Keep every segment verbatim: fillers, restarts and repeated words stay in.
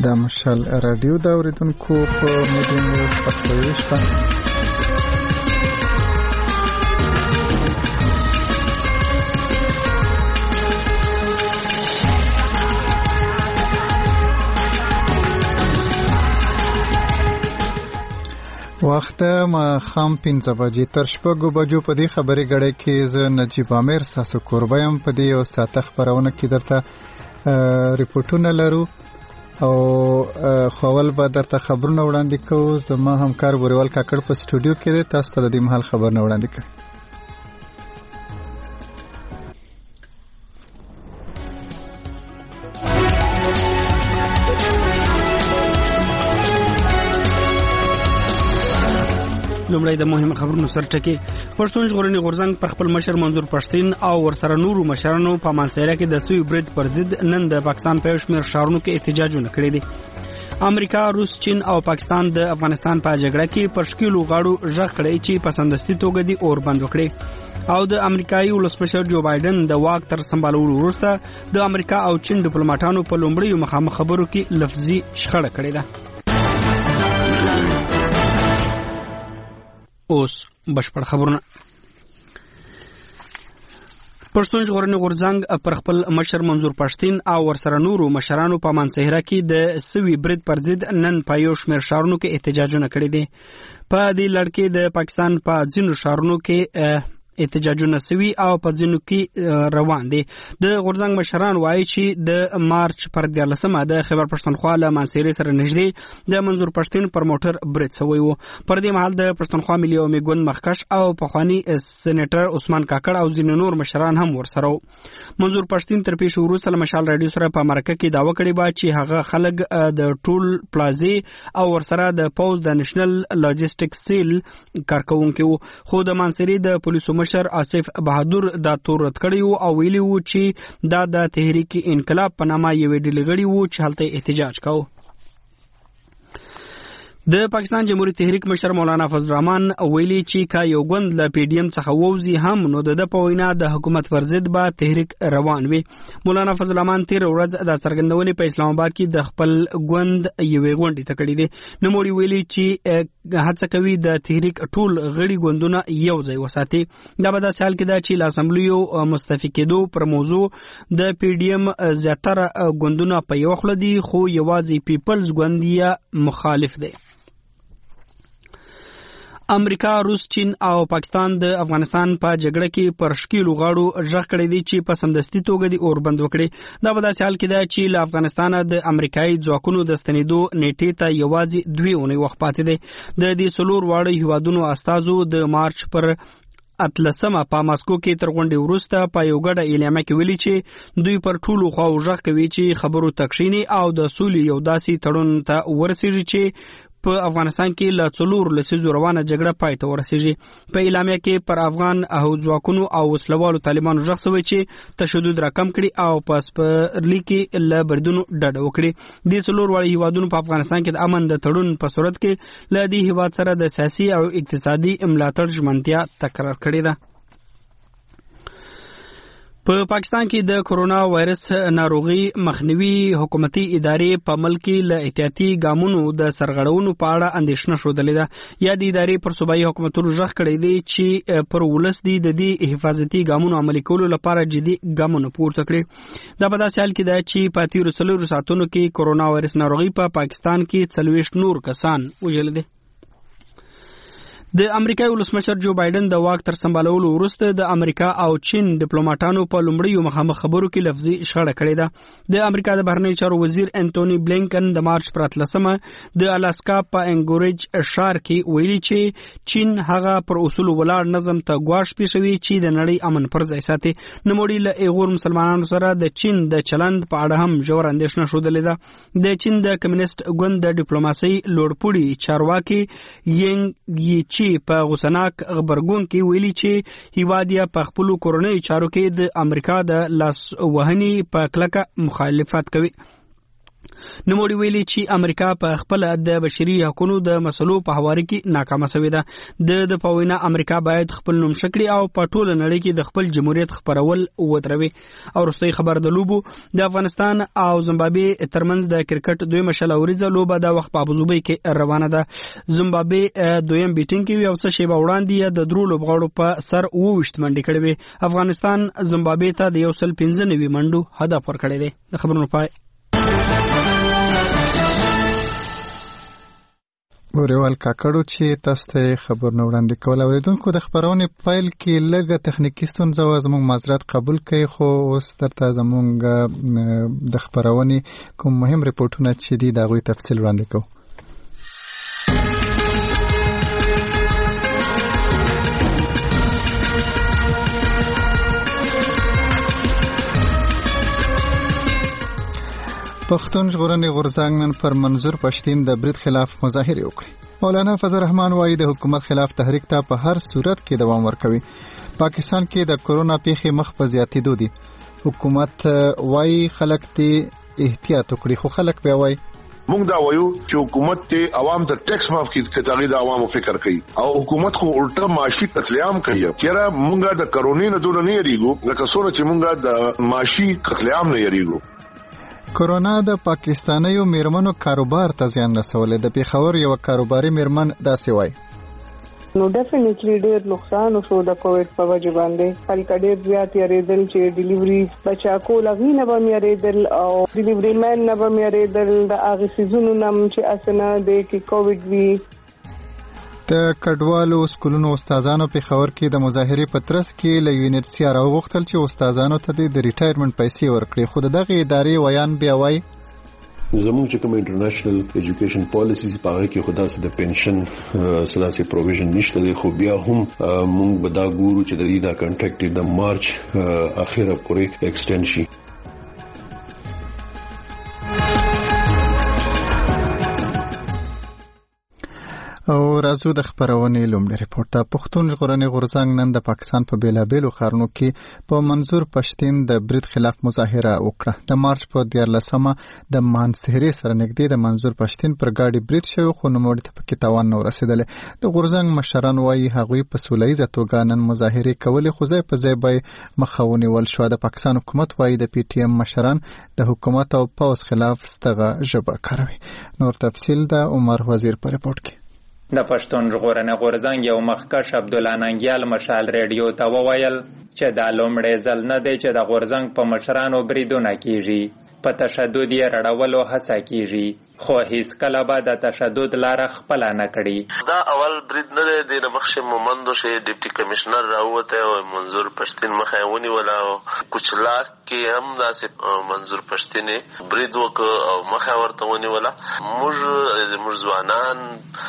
د مشال رادیو د اوریدونکو په مدینه پښتويشته وخت ما خام پنځه بجې تر شپږو بجو په دې خبرې غړې کې ز نجیب امیر ساسو قربایم په دې او ساته خبرونه کې درته ریپورتونه لرو او خپل به درته خبرونه وړاندې کوو. زما همکار بوریوال کاکړ په سټوډیو کې دی، تاسو ته د دې محل خبرونه وړاندې کوي. لومړی د مهمه خبرونو سرټکی. پښتون ژغورنې غورځنګ پر خپل مشر منظور پښتين او ورسره نورو مشرانو په مانسیره کې د سوی برید پر ضد نن د پاکستان په شمیر شهرونو کې احتجاجونه کړي دي. امریکا، روس، چین او پاکستان د افغانستان په جګړه کې پر شکیلو غاړو ژغ کړي چې پسندستي توګه دي اور بند وکړي. او د امریکایي ولسمشر جو بایدن د واک تر سمبالولو وروسته د امریکا او چین ډیپلوماټانو په لومړیو مخامخ خبرو کې لفظي شخړه کړې ده. اوس بشپړ خبرونه. پښتون ژغورنې غورځنګ پر خپل مشر منظور پښتين او ورسره نورو مشرانو په مانسهره کې د سوي برید پر ضد نن په یو شمېر شهرونو کې احتجاجونه کړي دي. په دې لړ کې د پاکستان په ځینو شهرونو کې احتجاجونه سوي او په ځینو کې روان دي. د غورځنګ مشران وایي چې د مارچ پر دیارلسمه د خیبر پښتونخوا له مانسهرې سره نږدې د منظور پښتين پر موټر برید شوی و. پر دې مهال د پښتونخوا ملي عوامي ګوند مخکش او پخوانی سېنیټر عثمان کاکړ او ځینې نور مشران هم ورسره و. منظور پښتين تر پیښو وروسته له مشال رادیو سره په مرکه کې دعوه کړې وه چې هغه خلک د ټول پلازې او ورسره د پوز د نېشنل لاجستیک سیل کارکونکو وو. خو د مانسهرې د پولیسو مشر آصف بهادر دا تور رد کړی وو او ویلي وو چې دا د تحریک انقلاب په نامه یوې ډلې غړي وو چې هلته احتجاج کاوه. د پاکستان جمهوریت تحریک مشر مولانا فضل الرحمن ویلي چې کا یو ګوند له پی ډی ایم څخه ووزي هم نو د په وینا د حکومت پر ضد به تحریک روان وي. مولانا فضل الرحمن تیر ورځ د څرګندونې په اسلام آباد کې د خپل ګوند یوې غونډې ته کړې دي. نو موري ویلي چې هڅه کوي د تحریک ټول غړي ګوندونه یو ځای وساتي. دا به د سال کې د چې لاسمبلیو مستفی کېدو پر موضوع د پی ډی ایم زیاتره ګوندونه په یو خله دي، خو یوازې پیپلز ګوند یې مخالف دی. امریکا، روس، چین او پاکستان د افغانستان په جګړه کې پر شکیلو غاړو ژغ کړي دي چې په سمدستي توګه دي اور بند وکړي. دا په داسې حال کې ده چې له افغانستانه د امریکایي ځواکونو د ستنېدو نیټې ته یوازې دوې اونۍ وخت پاتې دی. د دې څلور واړه هیوادونو استازو د مارچ پر اتلسمه په ماسکو کې تر غونډې وروسته په یو ګډه اعلامیه کې ویلي چې دوی پر ټولو خواو ژغ کوي چې خبرو تکشینی او د سولې یو داسې تړون ته ورسېږي چې په افغانستان کې له څلور لسیزو روانه جګړه پای ته ورسېږي. په اعلامیه کې پر افغان او ځواکونو او وسلوالو طالبانو ژغ شوی چې تشدد راکم کړي او په سپرلي کې له بریدونو ډډه وکړي. دې څلور واړه هیوادونو په افغانستان کې د امن د تړون په صورت کې له دې هیواد سره د سیاسي او اقتصادي ملاتړ ژمنتیا تکرار کړې ده. په پا پاکستان کې د کورونا وایرس ناروغي مخنیوي حکومتي ادارې په ملک کې له احتیاطي ګامونو د سرغړونو په اړه اندېښنه ښودلې ده. یا د ادارې پر صوبایي حکومتونو ژغ کړی دی چې پر ولس دي د دې حفاظتي ګامونو عملي کولو لپاره جدي ګامونه پورته کړي. دا په داسې حال کې ده چې په تیرو څلورو ساعتونو کې کورونا وایرس ناروغي په پا پاکستان کې څلوېښت نور کسان وژلي دي. د امریکا ولسمشر جو بایدن د واک تر سمبالولو وروسته د امریکا او چین ډیپلوماټانو په لومړیو مخامخ خبرو کې لفظي شخړه کړې ده. د امریکا د بهرنیو چارو وزیر انټونی بلینکن د مارچ پر اتلسمه د الاسکا په انګوریج ښار کې ویلي چې چین هغه پر اصول ولاړ نظم ته ګواښ پیښوي چې د نړۍ امن پر ځای ساتي. نوموړي له ایغور مسلمانانو سره د چین د چلند په اړه هم ژور اندېښنه ښودلې ده. د چین د کمیونست ګوند د ډیپلوماسۍ لوړپوړي چارواکي یینګ یی په غوسناک خبرګون کې ویلي چې هیواد یې په خپل کورنۍ چارو کې د امریکا د لاس وهنې په کلکه مخالفت کوي. نوموړي ویلي چې امریکا په خپل د بشري حقوقو د مسلو په حواري کې ناکامه شوې ده. د د پوینا امریکا باید خپل نوم شکړي او په ټول نړۍ کې د خپل جمهوریت خبرول ودروي. او وروستي خبر د لوبو د افغانستان او زیمبابوې ترمنځ د کرکټ دویمه شلوريزه لوبه د وخت په ابوظبي کې روانه ده. زیمبابوې دویم بیټینګ کوي او څه شی به وړاندې د درو لوبغاړو په سر ووشت منډي کړي وي. افغانستان زیمبابوې ته د یو سل پنځه نوي منډو هدف ورکړی دی. د خبرونو پای ګوریوال کاکړو چې تاسو ته خبرونه وړاندې کول. اوریدونکو د خبرونې فایل کې لږه تخنیکی ستونزه و، زموږ معذرت قبول کړئ، خو اوس درته زموږ د خبرونې کوم مهم ریپورتونه چې دي د هغوی تفصیل وړاندې کوو. پښتون ژغورنې غورځنګ نن پر منظور پښتین د برید خلاف مظاهره وکړه. مولانا فضل الرحمن وايي د حکومت خلاف تحریک ته په هر صورت کې دوام ورکوي. پاکستان کې د کورونا پیښې مخ په زیاتېدو دي. حکومت وايي خلک ته احتیاط وکړي، خو خلک بیا وايي مونږ دا وایو چې حکومت ته عوام ته ټیکس معاف کړي، کتاغي د عوامو فکر کوي او حکومت خو الټا معاشي قتلعام کوي. چیرې مونږه د کرونا نه دونه نه یریږو لکه څونه چې مونږه د معاشي قتلعام نه یریږو. کورونا د پاکستانیو میرمنو کاروبار ته زیان رسولی. د پیښور یو کاروباري میرمن داسې وایي نو ډیفینیټلی ډېر نقصان وشو د کووډ په وجه باندې. خلک ډېر زیات یریدل چې ډیلیوري بچا کول هغه نه به یریدل او ډیلیوري مین نه به یریدل د هغه سيزونو نم چې اسنه د کې کووډ وی. د کډوالو سکولونو استادانو په خبر کې د مظاهرې په ترڅ کې له یونیورسيټي راوغختل چې استادانو ته د ریټایرمنټ پیسې ورکړي، خو دغه ادارې ویان بیا وایي زموږ چې کوم انټرنیشنل ایجوکیشن پالیسیز په هغه کې خدا سره د پنشن سلاسي پروویژن نشته دی، خو بیا هم موږ به دا ګورو چې د دې دا کنټریکټ د مارچ اخیره پورې ایکسټند شي. او راځو د خبرونې لومړی ریپورت ته. پښتون ژغورنې غورځنګ نن د پاکستان په بیلابیلو ښارونو کې په منظور پښتین د برید خلاف مظاهره وکړه. د مارچ په دیارلسمه د مانسهرې سره نږدې د منظور پښتین پر ګاډي برید شوی، خو نوموړي ته پکې تاوان نه ورسېدلی. د غورځنګ مشران وایي هغوی په سوله ییزه توګه نن مظاهرې کولې، خو ځای په ځای به مخه ونیول شوه. د پاکستان حکومت وایي د پی ټی ایم مشران د حکومت او پوځ خلاف ستغه ژبه کاروي. نور تفصیل د عمر وزیر په ریپورت کې. د پښتون ژغورنې غورځنګ یو مخکښ عبدالله ننګیال مشال ریډیو ته وویل چې دا لومړی ځل نه دی چې د غورځنګ په مشرانو بریدونه کیږي، په تشدد یې رړولو هڅه کیږي، خو هیڅ کله به د تشدد لاره خپله نه کړي. دا اول برید نه دی، د مخکې مومندو چې ډیپټي کمشنر راووتی او منظور پښتین مخه یې ونیوله او کوچلاک کې هم داسې منظور پښتین برید وکړ او مخه ورته ونیوله. موږ زموږ ځوانان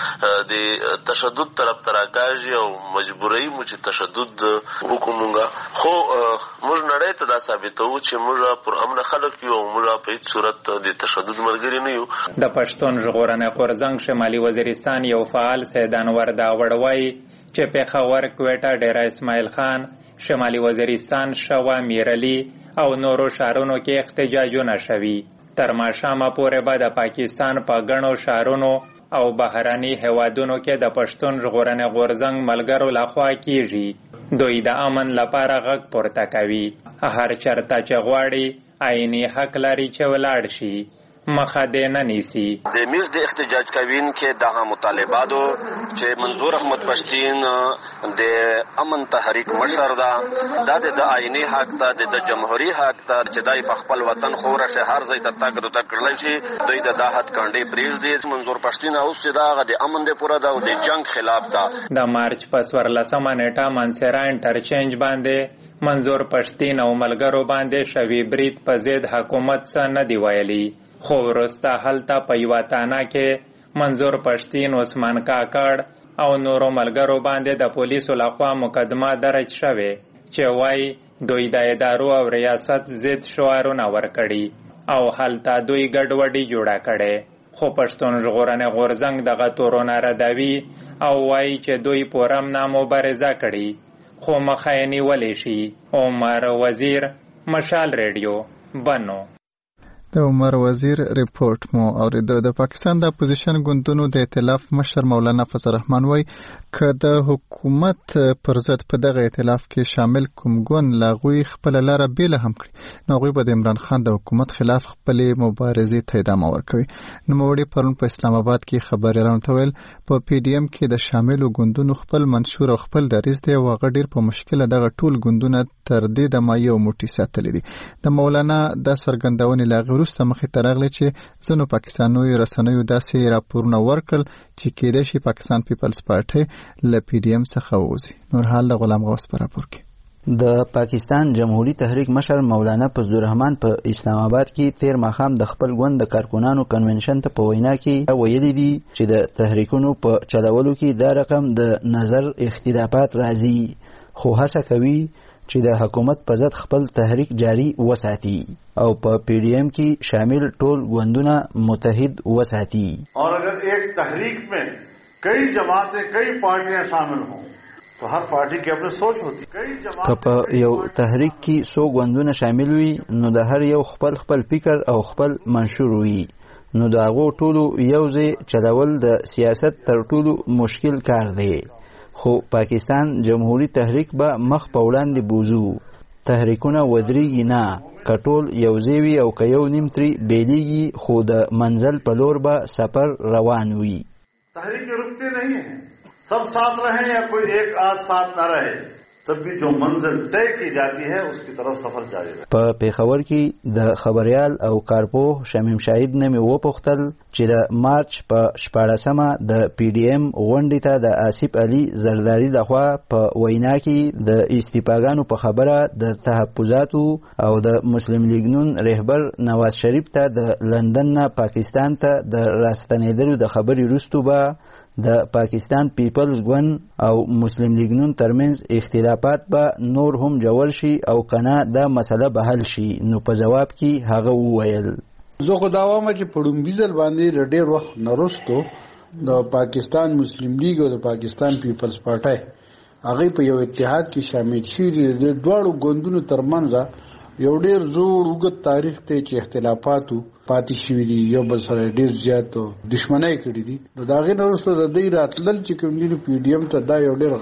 د تشدد طرف ته راکاږي او مجبورۍ مو چې تشدد وکړو مونږه، خو موږ نړۍ ته دا ثابتوو چې موږ پر امن خلک یو او موږ په هېڅ صورت د تشدد ملګري نه یو. د پښتون ژغورنې غورځنګ شمالي وزیرستان یو فعال سیدانور داوړ وایي چې پېښور، کوټه، ډیره اسماعیل خان، شمالي وزیرستان، شوا، میرعلي او نورو ښارونو کې احتجاجونه شوي. تر ماښامه پورې به د پاکستان په ګڼو ښارونو او بهرني هیوادونو کې د پښتون ژغورنې غورځنګ ملګرو لخوا کیږي. دوی د امن لپاره غږ پورته کوي. هر چرته چې غواړي عیني حق لري چې ولاړ شي، مخه دې نه نیسي. د میز د احتجاج کوین کې دغه مطالباتو چې منظور احمد پښتین د امن تحریک مشر ده، دا د آئینی حق ته، د جمهوریت حق ته چې دای په خپل وطن خوره شه هر ځای ته تک د تکړلای شي، دوی د داحت کانډي بریز دي. منظور پښتین اوس چې دا د امن د پوره ده او د جنگ خلاف ده. د مارچ په څوارلسمه نیټه منصرا انټرچینج باندې منظور پښتین او ملګرو باندې شوی برید په ضد حکومت څه نه دی ویلي، خو وروسته هلته په یوه تانه کې منظور پښتین، عثمان کاکړ او نورو ملګرو باندې د پولیسو لخوا مقدمه درج شوې چې وایي دوی د ادارو او ریاست ضد شعارونه ورکړي او هلته دوی ګډوډي جوړه کړې. خو پښتون ژغورنې غورځنګ دغه تورونه ردوي او وایي چې دوی پورم نامبارزه کړي، خو مخه یې نیولی شي. عمر وزیر، مشال ریډیو، بنو. د عمر وزیر ریپورت مو اوریدو. د پاکستان د اپوزیشن ګوندونو د ائتلاف مشر مولانا فضل الرحمن وایي که د حکومت پر ضد په دغه ائتلاف کې شامل کوم ګوند لاغوي خپل لاره بیل هم کړي نو هغوی به د عمران خان د حکومت خلاف خپلې مبارزې ته ادامه ورکوي. نوموړي پرون په اسلام آباد کې خبريالانو ته ویل په پی ډی ایم کې د شاملو ګوندونو خپل منشور او خپل دریځ دی او هغه ډېر په مشکله دغه ټول ګوندونه تر دې دمه یو موټی ساتلي دي. د مولانا د څرګندونې له هغې وروسته مخې ته راغلی چې ځینو پاکستانیو رسنیو داسې راپورونه ورکړل چې کېدای شي پاکستان پیپلز پارټۍ له پی ډی ایم څخه ووځي. نور حال د غلام غوث په راپور کې. د پاکستان جمهوری تحریک مشر مولانا فضل الرحمن په اسلام آباد کې تیر ماښام د خپل ګوند د کارکونانو کنونشن ته په وینا کې ویلي دي چې د تحریکونو په چلولو کې دا رقم د نظر اختلافات راځي خو هڅه کوي چې د حکومت په ضد خپل تحریک جاری وساتي او په پی ڈی ایم کې شامل ټول ګوندونه متحد وساتي. اور اگر ایک تحریک میں کئی جماعتیں کئی پارٹیاں شامل ہوں تو هر پارٹی کی اپنی سوچ ہوتی. که په یو تحریک کې څو ګوندونه شامل وي نو د هر یو خپل خپل فکر او خپل منشور وي نو د هغو ټولو یو ځای چلول د سیاست تر ټولو مشکل کار دی. خو پاکستان جمهوری تحریک به مخ په وړاندې بوزو. تحریکونه ودرېږي نه که ټول یو ځای وي او که یو نیم ترې بیلیږي خو د منزل په لور به سفر روان وي. تحریک رکتے نہیں ہیں سب ساتھ رہیں یا کوئی ایک آدھ ساتھ نہ رہے تب بھی جو منزل طے کی جاتی ہے اس کی طرف سفر جاری رہے. په پیښور کې د خبريال او کارپوه شمیم شاهد نه مې وپوښتل چې د مارچ په شپاړسمه د پی ډی ایم غونډې ته د آصف علي زرداري لخوا په وینا کې د استیفاګانو په خبره د تحفظاتو او د مسلم لیگ نون رهبر نواز شریف ته د لندن نه پاکستان ته د راستنېدلو د خبرې وروسته به د پاکستان پیپلز ګوند او مسلم لیگ نون ترمنځ اختلافات به نور هم جوړ شي او کنه دا مسله به حل شي. نو په جواب کې هغه وویل زه خو دا وایم چې په لومړي ځل باندې له ډېر وخت نه وروسته د پاکستان مسلم لیگ او د پاکستان پیپلز پارټۍ هغوی په یو اتحاد کې شامل شوي دي. د دواړو ګوندونو ترمنځ یو ډېر زوړ اوږد تاریخ دی چې اختلافاتو پاتې شوي دي یو بل سره ډېر زیات دښمنۍ کړي دي. نو د هغې نه وروسته د دوی راتلل چې کوم دي پی ډي ایم ته دا یو ډېر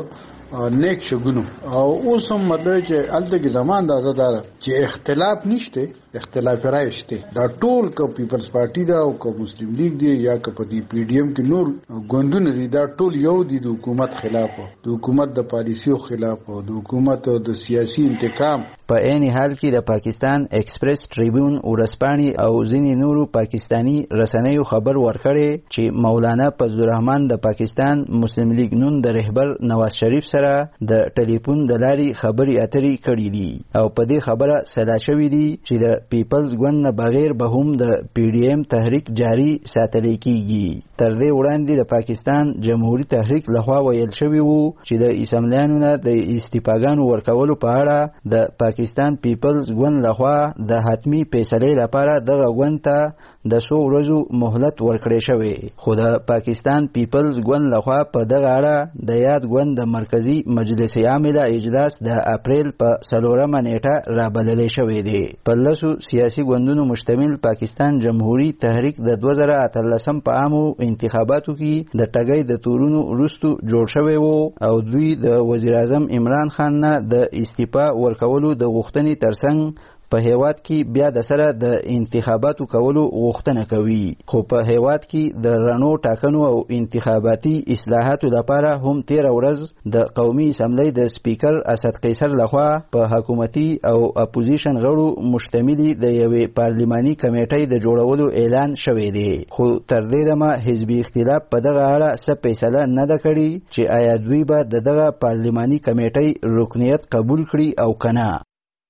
غټ نیک شګونو او اوس هم مطلب چې هلته کې زمان اندازه دا ده چې اختلاف نشته اختلاف رایه شته. دا ټول که پیپلز پارټي ده او که مسلم لیگ دی یا که په دې پی ډي ایم کې نور ګوندونه دي دا ټول یو دي د حکومت خلاف د حکومت د پالیسیو خلاف او د حکومت د سیاسي انتقام. په عین حال کې د پاکستان ایکسپریس ټریبیون ورځپاڼې او ځینې نورو پاکستانی رسنیو خبر ورکړی چې مولانا فضل الرحمن د پاکستان مسلم لیگ نون د رهبر نواز شریف سره د ټلیفون د لارې خبرې اترې کړي دي او په دې خبره سلا شوي دي چې د پیپلز ګوند نه بغیر به هم د پی ډي ایم تحریک جاری ساتلی کیږي. تر دې وړاندې د پاکستان جمهوری تحریک لخوا ویل شوي وو چې د اسمبلیانو نه د استیفاګانو ورکولو په اړه د پاکستان پیپلز ګوند لخوا د حتمی فیصلې لپاره دغه ګوند ته د څو ورځو مهلت ورکړی شوی. خو د پاکستان پیپلز ګوند لخوا په دغه اړه د یاد ګوند د مرکزی مجلس عامله اجلاس د اپریل په څلورمه نیټه رابللی شوی دی. په لسو سیاسي ګوندونو مشتمل پاکستان جمهوری تحریک د دوه زره اتلسم په عامو انتخاباتو کې د ټګۍ د تورونو وروسته جوړ شوی وو او دوی د وزیر اعظم عمران خان نه د استعفا ورکولو د غوښتنې ترڅنګ په هیواد کې بیا د سره د انتخاباتو کولو غوښتنه کوي. خو په هیواد کې د رڼو ټاکنو او انتخاباتي اصلاحاتو لپاره هم تیره ورځ د قومي اسمبلی د سپیکر اسد قیصر لخوا په حکومتي او اپوزیشن غړو مشتملي د یوې پارلماني کمیټۍ د جوړولو اعلان شوی دی. خو تر دې دمه حزبي اختلاف په دغه اړه څه فیصله نه ده کړې چې آیا دوی به د دغه پارلماني کمیټۍ رکنیت قبول کړي او که نه.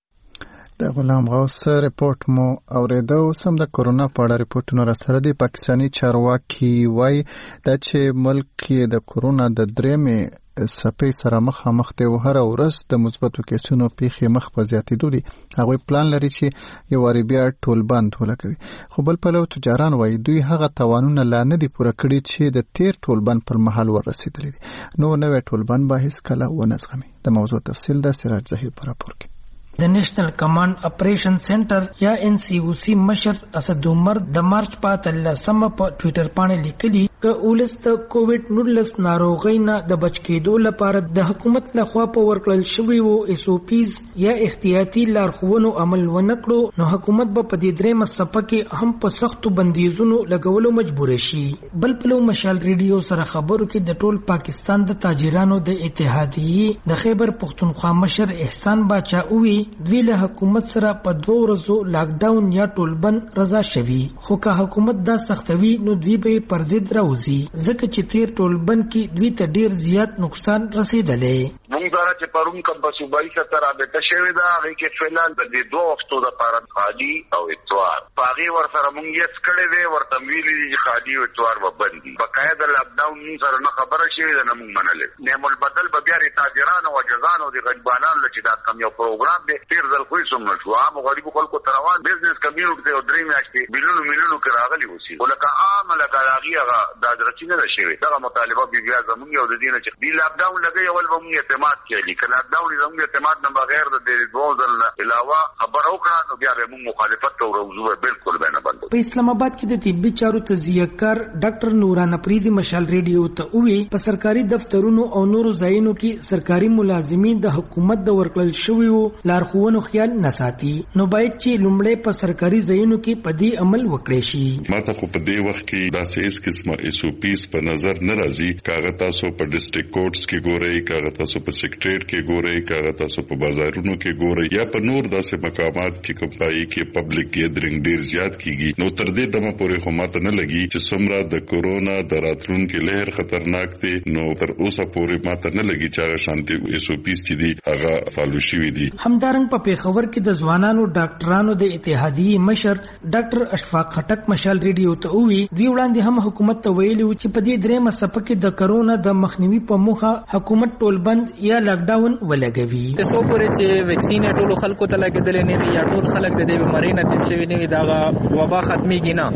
د غلام غوث ریپورت مو اوریدو. سم د کورونا په اړه ریپورتونه را سره دي. پاکستاني چارواکي وایي دا چې ملک کې د کورونا د درېیمې څپې سره مخامخ دی او هره ورځ د مثبتو کیسونو پیښې مخ په زیاتېدو دي. هغوی پلان لري چې یو وارې بیا ټول بند ولګوي. خو بل پلو تجاران وایي دوی هغه توانونه لا نه دي پوره کړي چې د تیر ټول بند پر مهال ورسېدلي دي. نو نوی ټول بند به هیڅکله ونه زغمي. د موضوع تفصیل د سراج ظهیر په راپور کې. د نېشنل کمانډ اپریشن سنټر یا ان سی او سی مشر اسد عمر د مارچ په اتلسمه په ټوئیټر باندې لیکلي ک اولس د کووډ نولس ناروغۍ نه د بچ کېدو لپاره د حکومت لخوا په ورکړل شوی وو اس او پیز یا احتیاطي لارښوونو عمل ونکړو نو حکومت به په دې درېمه څپه کې هم په سختو بندیزونو لګولو مجبور شي. بل پلو مشال ریډیو سره خبرو کې د ټول پاکستان د تاجرانو د اتحادیې د خیبر پختونخوا مشر احسان باچا اووی دوی له حکومت سره په دوه ورځو لاک ډاون یا ټولبند رضا شوي خو که حکومت دا سختوي نو دوی به پر ضد راوځي ځکه چې تیر ټولبند کې دوی ته ډیر زیات نقصان رسیدلی. موږ دا چې پرون کوم په صوبایي سره رابطه شوې ده هغه کې فعلان د دې دوه وختو د پاره خالي او اتوار پاغي ور سره موږ یې څکړې وې ورته ویلي چې خالي او اتوار وبندي بقاعده لاک ډاون سره نه خبره شوې ده نه موږ منلې نعم البدل به بیا تاجرانو او جزانو د غریبانو لچې دا کم یو پروګرام دی تیر ځل خو یې سم نشو عام غریب خلکو تروان بزنس کمیونټي او درې میاشتې ملیونو ملیونو کې راغلي وسی ولکه عام لکه راغي هغه د درچینه ده شوی دا مطالبه بیا زموږ یو د دینه چې دی لاک ډاون لګي اول به موږ اعتماد کوي کله لاک ډاون زموږ اعتماد نه بغیر د دوه ځل علاوه خبر او کړه نو بیا به موږ مخالفت او روزو بالکل به نه بندو. په اسلام آباد کې د طبي چارو تزیهکار ډاکټر نوران پریدي مشال ریډیو ته وی په سرکاري دفترونو او نورو ځایونو کې سرکاري ملازمین د حکومت د ورکړل شویو لارښوونو خیال نه ساتي نو باید چې لومړی په سرکاري ځایونو کې په دې عمل وکړي شي. ماته خو په دې وخت کې داسې هیڅ قسمه اس او پیز په نظر نه راځي کاغه تاسو په ډیسټریکټ کورټس کې ګورئ کاغه تاسو په سیکریټریټ کې ګورئ کاغه تاسو په بازارونو کې ګورئ یا په نور داسې مقامات کې کوم پای کې پبلک ګیدرینګ ډیر زیات کیږي نو تر دې دمه پورې خو ماته نه لګي چې څومره د کورونا د راتلونکو لهر خطرناک دی نو تر اوسه پورې ماته نه لګي چې هغه شانتي اس او پیز چې دی هغه فالو شوی دی. همدارنګ په پیښور کې د ځوانانو ډاکټرانو د اتحادیې مشر ډاکټر اشفاق خټک مشال ریډیو ته وی دوی وړاندې هم حکومت ته ویلي و چې په دې درېمه څپه کې د کرونا د مخنیوي په موخه حکومت ټولبند یا لاک ډاون ولګوي. څو پورې چې ویکسین ټول خلکو ته لګیدل نه وي یا ټول خلک د دې بیماری نه تیر شوی نه وي دا وبا ختميږي نه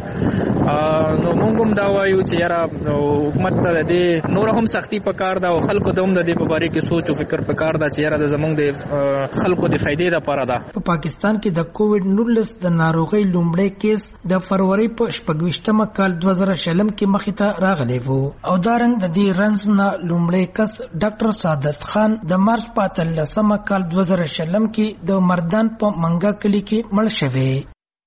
نو موږ هم دا وایو چې یاره حکومت ته د نور هم سختی پکار دا او خلکو ته هم د دې په اړه کې سوچ او فکر پکار دا چې یاره د زمونږ د خلکو د فائدې لپاره دا. په پاکستان کې د کووډ نولس د ناروغۍ لومړی کیس د فروری په شپږویشتمه کال دوه زره شلم کې مخې ته راغلی وو او دا رنګ د دې رنځ نه لومړی کس ډاکټر سعادت خان د مارچ په اتلسمه کال دوه زره شلم کې د مردان په منګا کلی کې مړ شوی.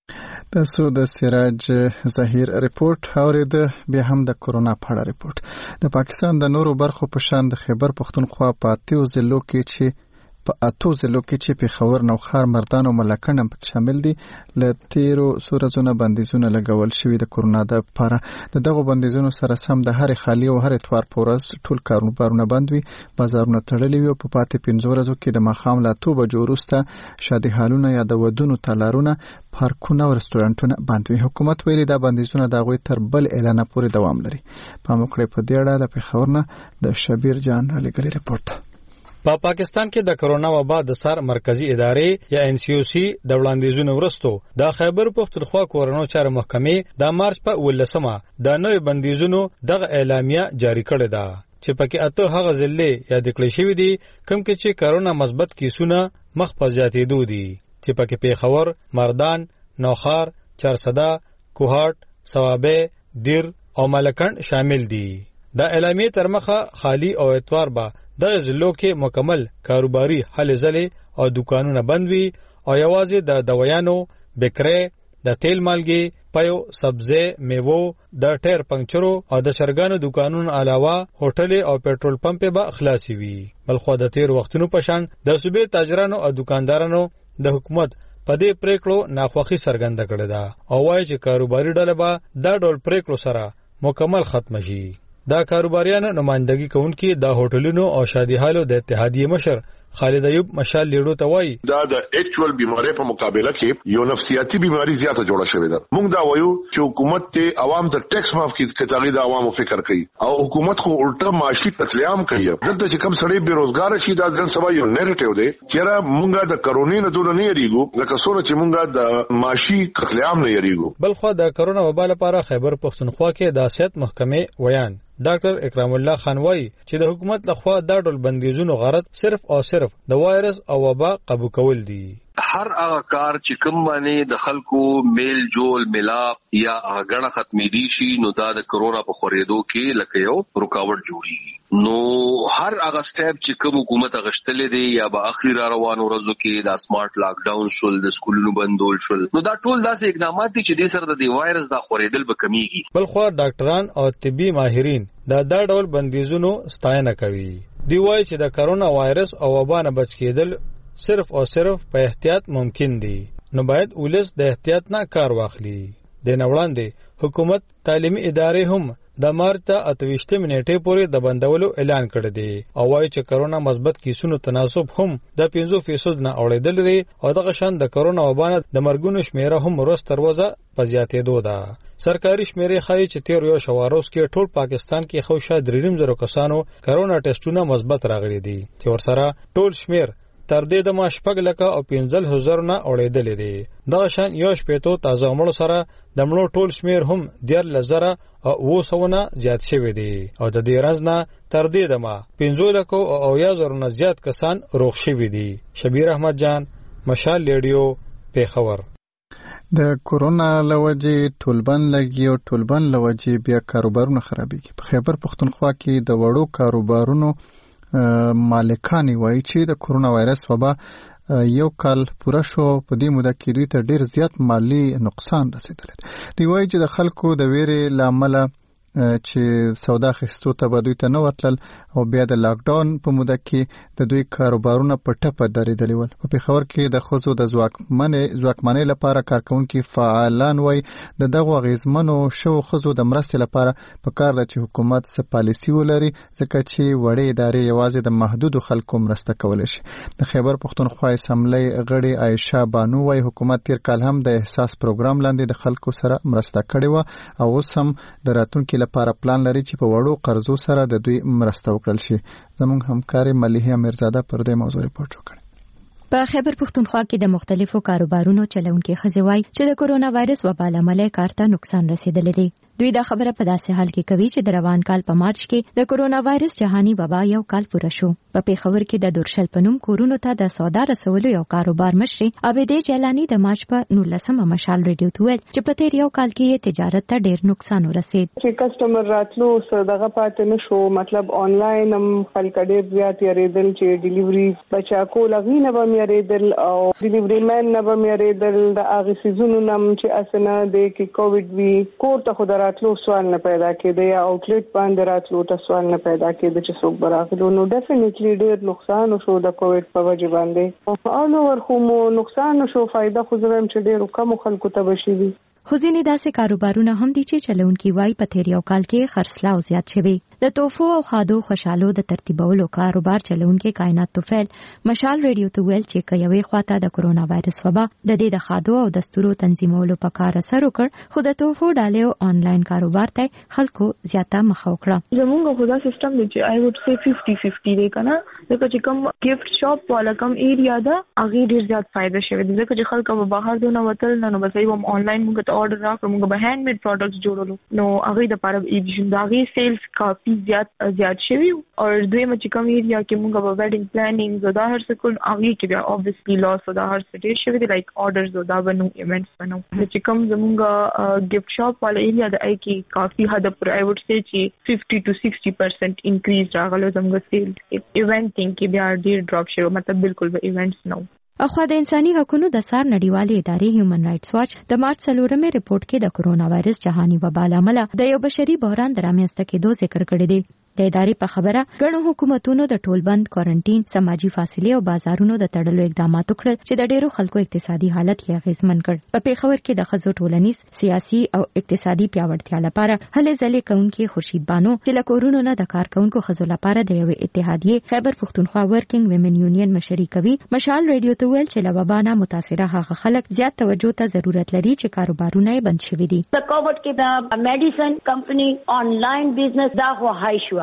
تاسو د سراج ظهیر ریپورت اورید. بیا هم د کورونا په اړه ریپورت. د پاکستان د نورو برخو په شان د خیبر پختونخوا په اتیو ضلعو کې چې په اتو ضلعو کې چې پیښور نوخار مردان او ملکنډ هم شامل دي له تیرو سورزونه بندیزونه لګول شوي د کورونا د لپاره. د دغو بندیزونو سره سم د هر خالی او هر اتوار په ورځ ټول کاروبارونه بند وي بازارونه تړلي وي او په پاتې پنځو ورځو کې د ماښام له اته بجو وروسته شادي هالونه یا د ودونو تالارونه پارکونه او رستورانټونه بند وي. حکومت ویلي دا بندیزونه د هغوی تر بل اعلان پورې دوام لري. پام وکړئ په دې اړه د پیښور نه د شبیر جان را لېږلي ریپورت. په پا پاکستان کې د کرونا وبا د سر مرکزی ادارې یا ان سی او سی د وړاندیزونو وروسته د خیبر پختونخوا کورونو چارو محکمې د مارچ په ولسمه د نوې بندیزونو دغه اعلامیه جاری کړې ده چې پکې اته هغه ضلع یاد کړل شوی دي کوم کې چې کرونا مثبت کیسونه مخ په زیاتېدو دي چې پکې پیښور، مردان، نوخار، چارسده، کوهاټ، ثوابه، دیر او ملکنډ شامل دي. د اعلامیه تر مخه خالی او اتوار به د ضلعو کې مکمل کاروباري هلې ځلې او دکانونه بند وي او یوازې د دویانو، بکرې، د تیل مالګي، پيو، سبزی، میوو، د ټایر پنکچرو او د شرګانو دکانونو علاوه هوټل او پېټرول پمپ به خلاصي وي. بلخو د تیر وختونو په شان د صوبې تاجرانو او دکاندارانو د حکومت په دې پریکړو ناخوښي څرګنده کړې ده او وایي چې کاروباري ډله به دا ډول پریکړو سره مکمل ختم شي. دا کاروباریانو نمائندګي کوونکي د هوټلونو او شادي هالو د اتحادیې مشر خالد ایوب مشال لیړو ته وایي دا د اکچوال بیماری په مقابله کې یو نفسیاتي بیماری زیاته جوړه شوې ده. موږ دا وایو چې حکومت ته عوام ته ټیکس معاف کړي کتاغي د عوامو فکر کوي او حکومت خو الټا معاشي قتلعام کوي. دلته چې کم سړی بیروزګار شي دا ځن سبا یو نیریټیو دی چې موږ د کرونا نه دونه نه یریږو لکه څونه چې موږ د معاشي قتلعام نه یریږو. بلخو د کرونا وبا لپاره خیبر پختونخوا کې د سیاست محکمې ویان ډاکټر اکرام الله خان وایي چې د حکومت لخوا دا ډول بندیزونو غرض صرف او صرف د وایرس او وبا قابو کول دي. هر هغه کار چې کوم باندې د خلکو میل جول ملاپ یا غړه ختمېدي شي نو دا د کرونا په خورېدو کې لکه یو رکاوټ جوړیږي. نو هر هغه سټیپ چې کوم حکومت غشتلې دي یا به اخري را روانو ورځو کې د سمارټ لاک ډاون شول د سکولونو بندول شول نو دا ټول داسې اقدامات دي چې د سره د وایرس د خورېدل به کمیږي. بل خو ډاکټران او طبي ماهرین دا د ډول بندیزونو ستاینه کوي. دی وایي چې د کرونا وایرس او وبا نه بچ کېدل صرف او صرف په احتیاط ممکن دي نو باید ولس د احتیاط نه کار واخلي. د نوړاندې حکومت تعلیمي ادارې هم د مارچ ته اتويشته منېټې پورې د بندولو اعلان کړی دی او وايي چې کرونا مثبت کیسونو تناسب هم د پنځه فیصد نه اوړېدل لري او دغه شان د کرونا وبا نه د مرګونو شمیره هم ورځ تر ورځې په زیاتېدو ده. سرکاري شمیرې ښایي چې تیر یو شواروس کې ټول پاکستان کې خو شاید دریم زرو کسانو کرونا ټیسټونه مثبت راغلي دي چې ورسره ټول شمیر تر دې د ما شپږ لکه او پنځل هزار نه اوړېدلې دي. دغه شان یو شپېتو تازه مړو سره د مړو ټول شمیر هم ډېر لزره او اوه سوه نه زیات شوی دی او د دې رنځ نه تر دې د ما پنځو لکو او اویا زرو نه زیات کسان روغ شوي دي. شبیر احمد جان، مشال ریډیو، پیښور. د کرونا لوجې ټولبند لګي او ټولبند لوجې بیا کاروبارونه خرابېږي. په خیبر پښتونخوا کې د وړو کاروبارونو مالکان وایي چې د کرونا وایرس وبا یو کال پوره شو په دې موده کې دوی ته ډیر زیات مالی نقصان رسیدلی. دوی وایي چې د خلکو د ویرې له امله چې سودا اخیستو ته به دوی ته نه ورتلل او بیا د لاک ډاون په موده کې د دوی کاروبارونه په ټپه درېدلي ول. په پېښور کې د ښځو د ځواکمنۍ ځواکمنۍ لپاره کارکوونکي فعالان وایي د دغو اغېزمنو شوو ښځو د مرستې لپاره پکار ده چې حکومت څه پالیسي ولري ځکه چې وړې ادارې یوازې د محدودو خلکو مرسته کولی شي. د خیبر پښتونخوا اسمبلی غړي عایشه بانو وایي حکومت تیر کال هم د احساس پروګرام لاندې د خلکو سره مرسته کړې وه او اوس هم د راتلونکي لپاره پلان لري چې په وړو قرضو سره د دوی مرسته وکړل شي. زموږ همکار ملیحه امیرزاده پر دې موضوع ریپورت وکړ. په خیبر پښتونخوا کې د مختلفو کاروبارونو چلونکي ښځې وایي چې د کرونا وایرس وبا له امله کار ته نقصان رسیدلی دی. دوی دا خبره په داسې حال کې کوي چې د روان کال په مارچ کې د کرونا وایرس جهاني وبا یو کال پوره شو. په پیښور کې د دورشل پنوم کورونو ته د سودا رسولو یو کاروبار مشري عابدې جیلانی د مارچ په نولسمه مشال ریډیو ته ویل چې په تیر یو کال کې تجارت ته ډیر نقصان ورسید. چې کسٹمر راتلو دغه پاتې نشو مطلب آنلاین هم خلک ډیر زیات یریدل چې ډیلیوري بچا کول غوینه به یریدل او ډیلیوري مین نه به یریدل د اغه سيزونو نم چې اسنه د کې کووډ وی کور ته خود راتلو سوال نه پیدا کېده یا آوټلیټ باندې راتلو ته سوال نه پیدا کېده چې څوک براغلو نو ډیفینیټلی ډیر نقصان شو د کووډ په وجه باندې او نو ورخو نقصان شو فائدہ خو زم چې ډیر کم خلکو ته بشي دي. خو ځینې داسې کاروبارونه هم دي چې چلونکي وایي په تیر یو کال کې خرڅلاو زیات شوی. د توفو او خادو خوشالو د ترتیبولو کاروبار چلونکي کائنات توفیل مشال ریډیو ته ویل چې کوي خواته د کرونا وایرس وبا د دې د خادو او دستورو تنظیمولو په کار اثر وکړ خو د توفو ډالې آنلاین کاروبار ته خلکو زیاته مخه وکړه. زموږ خدا سیستم دی چې آی وډ سی ففټي ففټي دی کنه ځکه چې کوم گیفت شاپ والا کوم ایریا ده هغه ډیر زیات فائدہ شوی ځکه چې خلک به بهر دونه وتل نه نو بس یو آنلاین موږ ته order راکړو موږ به هاند میډ پروډکټس جوړولو نو هغه د لپاره ایډیشن دا غي سیلز کافي زیات زیات شوی او دوی مچ کوم ایریا کې موږ به ویډینګ پلانینګ زو دا هر څه کول هغه کې بیا obviously loss دا هر څه ډیر شوی دی لایک orders زو دا بنو ایونټس بنو چې کوم زموږ گیفت شاپ والا ایریا د ای کې کافي حد پر آی وډ سی چې fifty to sixty percent انکریز راغلو زموږ سیلز ایونټینګ کې بیا ډیر ډراپ شوی مطلب بالکل به ایونټس نو. اخوا د انساني حقوقو د سار نړیوالې ادارې هیومن رائټس واچ د مارچ څلورمې ریپورت کې د کرونا وایرس جهاني وبا له امله د یو بشري بحران د رامنځته کېدو ذکر کړی دی. د ادارې په خبره ګڼو حکومتونو د ټولبند کوارنټین سماجی فاصله او بازارونو د تړلو اقدامات وکړل چې د ډیرو خلکو اقتصادي حالت یې اغیزمن کړ. په پیښور کې د ښځو ټولنیز سیاسي او اقتصادي پیاوړتیا لپاره هلې ځلې کوونکې خورشید بانو چې له کورونو نه د کارکونکو ښځو لپاره د یو اتحادیې خیبر پښتونخوا ورکینګ ویمن یونین مشري کوي. مشال ریډیو ته ویل چې له وبا نه متاثره هغه خلک زیات توجه ته ضرورت لري چې کاروبارونه یې بند شوي دي. د کووډ کې د میډیسن کمپنی آنلاین بزنس دا هو هاي شو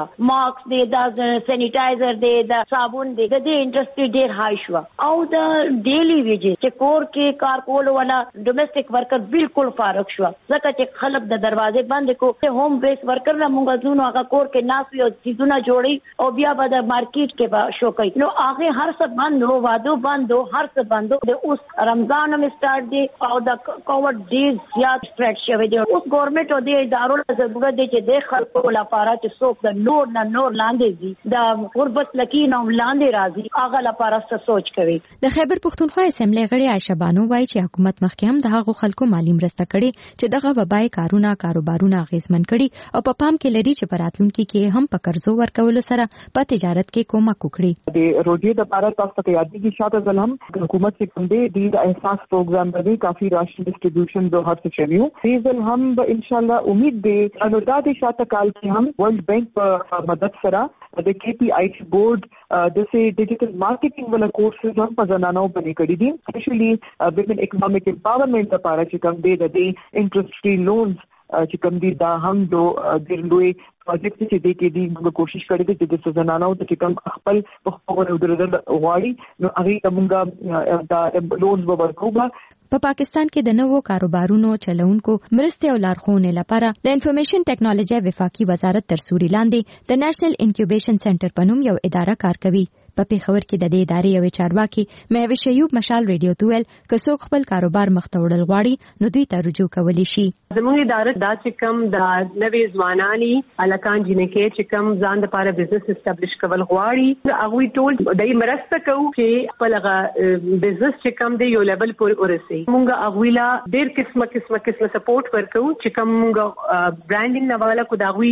شو ماسک دی دا سینیټایزر دی دا صابون دی د دې انډستری ډیر هاي شو او دا ډیلی ویجز چې کور کې کار کول ولا ډومېسټک ورکر بالکل فارغ شو ځکه چې خلک د دروازې بند کو هوم بیس ورکر نه مونږ ځونو هغه کور کې ناس یو چیزونه جوړي او بیا به د مارکیټ کې به شو کوي نو هغه هر څه بند هو وادو بند هر څه بند د اوس رمضان هم سٹارټ دی او د کووډ ډیز زیات سپریډ شوی دی اوس ګورنمنت او د ادارو له ضرورت دی چې د خلکو لپاره چې څوک د نور نه نور لاندې دي د غربت لکین او لاندې راځي هغه لپاره څه سوچ کوي د خیبر پښتونخوا اسمبلی غړي عائشہ بانو وایي چې حکومت مخکې هم د هغو خلکو مالی مرسته کړي چې دغه وبای کارونه کاروبارونه اغیزمن کړي او په پام کې لري چې په راتلونکي کې هم په قرضو ورکولو سره په تجارت کې کومک وکړي د روزي د لپاره تاسو ته یاد دي شاته ځلهم حکومت څخه کوم دی د احساس پروګرام باندې کافي راشن ډسټریبیوشن د هر څه شویو ریزل هم ان شاء الله امید دی انو د شاته کال کې هم ورلد بانک په مدد سره د کے پی آئی ټی بورډ د سه ډیجیټل مارکیټینګ ولا کورسز هم په ځانانو باندې کړی دي اسپیشلی ویمن اکونومیک امپاورمنٹ لپاره چې کوم دی د انټرست فری لونز چې کوم دی دا هم دو د لوی پروجیکټ چې د کې دی موږ کوشش کړې ده چې د سزانانو د کوم خپل په خپل ودرل غواړي نو هغه موږ دا لونز به ورکوبه په پاکستان کې د نوو کاروبارونو چلونکو مرستې او لارښوونې لپاره د انفارمیشن ټیکنالوژي وفاقي وزارت تر سوري لاندې د نېشنل انکیوبیشن سنټر په نوم یو اداره کار کوي په پیښور کې د دې ادارې یو چارواکي مهوش ایوب مشال ریډیو ته ویل که څوک خپل کاروبار مخته وړل غواړي نو دوی ته رجوع کولی شي زموږ اداره دا چې کوم د نوې ځوانانی الکان جنکه چې کوم ځان لپاره بزنس اسټابلیش کول غواړي هغه ټول دای مرسته کوي چې خپلغه بزنس چې کوم دی یو لیول پورې ورسي مونږ هغه لا ډېر قسمه قسمه قسمه سپورټ ورکو چې کوم مونږ برانډینګ نواله کو دا غوي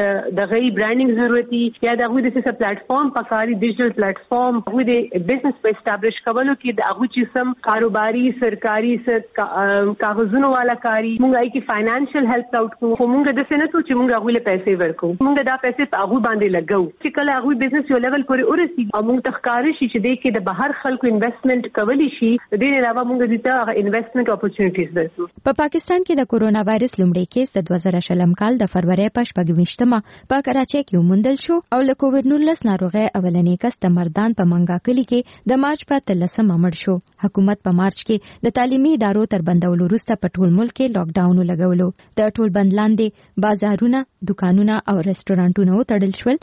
د غي برانډینګ ضرورتي یا دا غوي د څه پلیټ فارم پکاري ډیجیټل پلیټ فارم غوي د بزنس په اسټابلیش کولو کې د هغه چې سم کاروباري سرکاري سر کاغذونو والا کاری مونږ ای کی فاینانشل هیلپ اوټ کو مونږ د سنتو چې مونږ هغه له پیسې ورکو مونږ دا پیسې په هغه باندې لګاو چې کله هغه بزنس یو لیول پورې ورسي او مونږ تخکاري شي چې د کې د بهر خلکو انویسټمنٹ کولی شي د دې علاوه مونږ د تا انویسټمنٹ اپورچونټیز درسو په پاکستان کې د کورونا وایرس لومړی کیس د دوه زره شلم کال د فروری په شپږمشتمه په کراچۍ کې وموندل شو او له کووډ نولس ناروغي اولنې کس د مردان په منګا کلی کې د مارچ په تلسمه مړ شو حکومت په مارچ کې د تعلیمي ادارو تر بندولو وروسته په ټول ملک کې لاک ډاون لګولو د ټول بند لاندې بازارونه دکانونه او رستورانټونه وتړل شول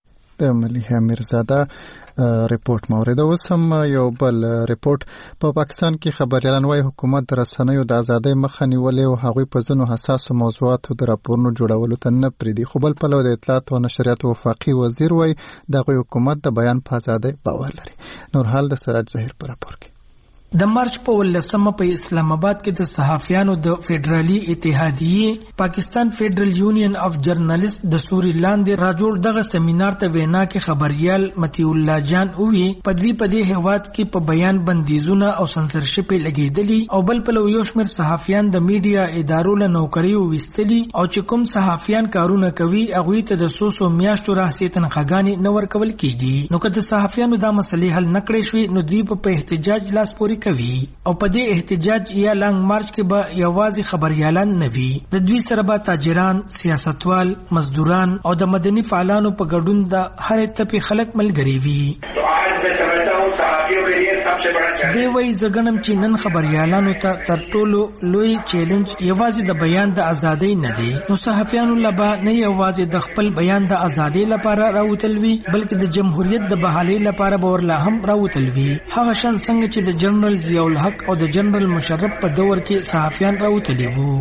د مليحه میرزاده ریپورت مورید اوس هم یو بل ریپورت په پا پاکستان کې خبريالان وايي حکومت د رسنیو د ازادۍ مخه نیولې او هغوی په ځینو حساسو موضوعاتو د راپورونو جوړولو ته نه پریدي خو بل پلو د اطلاعات او نشریات وفاقي وزیر وايي د حکومت د بیان په ازادۍ باور لري نور حال د سراج ظهیر پر راپور کې د مارچ په ولسمه په اسلام آباد کې د صحافیانو د فدرالي اتحادیه پاکستان فدرال یونین اف جرنالست د سوري لاندې راجوړ دغه سیمینار ته وینا کې خبريال متی الله جان اووی په دې په دې هواد کې په بیان بندیزونه او سنسرشپ لګیدلی او بل په یو شمېر صحافیان د میډیا ادارو له نوکری وستلی او چې کوم صحافیان کارونه کوي هغه ته د سوسو میاشتو راځي تنخواګانی نو ورکول کیږي نو که د صحافیانو دا مسلې حل نکړې شوې نو دوی په احتجاج لاس پوري کوي او په دې احتجاج یا لانګ مارچ کې به یوازې خبريالان نه وي د دوی سره به تاجران سیاستوال مزدوران او د مدني فعالانو په ګډون د هر ټپي خلک ملګری وي دی وای زګنم چې نن خبريالانو ته تر ټولو لوی چیلنج یوازې د بیان د ازادۍ نه دی نو صحافیانو لبا نه یوازې د خپل بیان د ازادۍ لپاره راوتلوي بلکې د جمهوریت د بحالۍ لپاره به ورلا هم راوتلوي هغه شان څنګه چې د جنرال ضیاء الحق او د جنرال مشرف په دور کې صحافیان راوتلي وو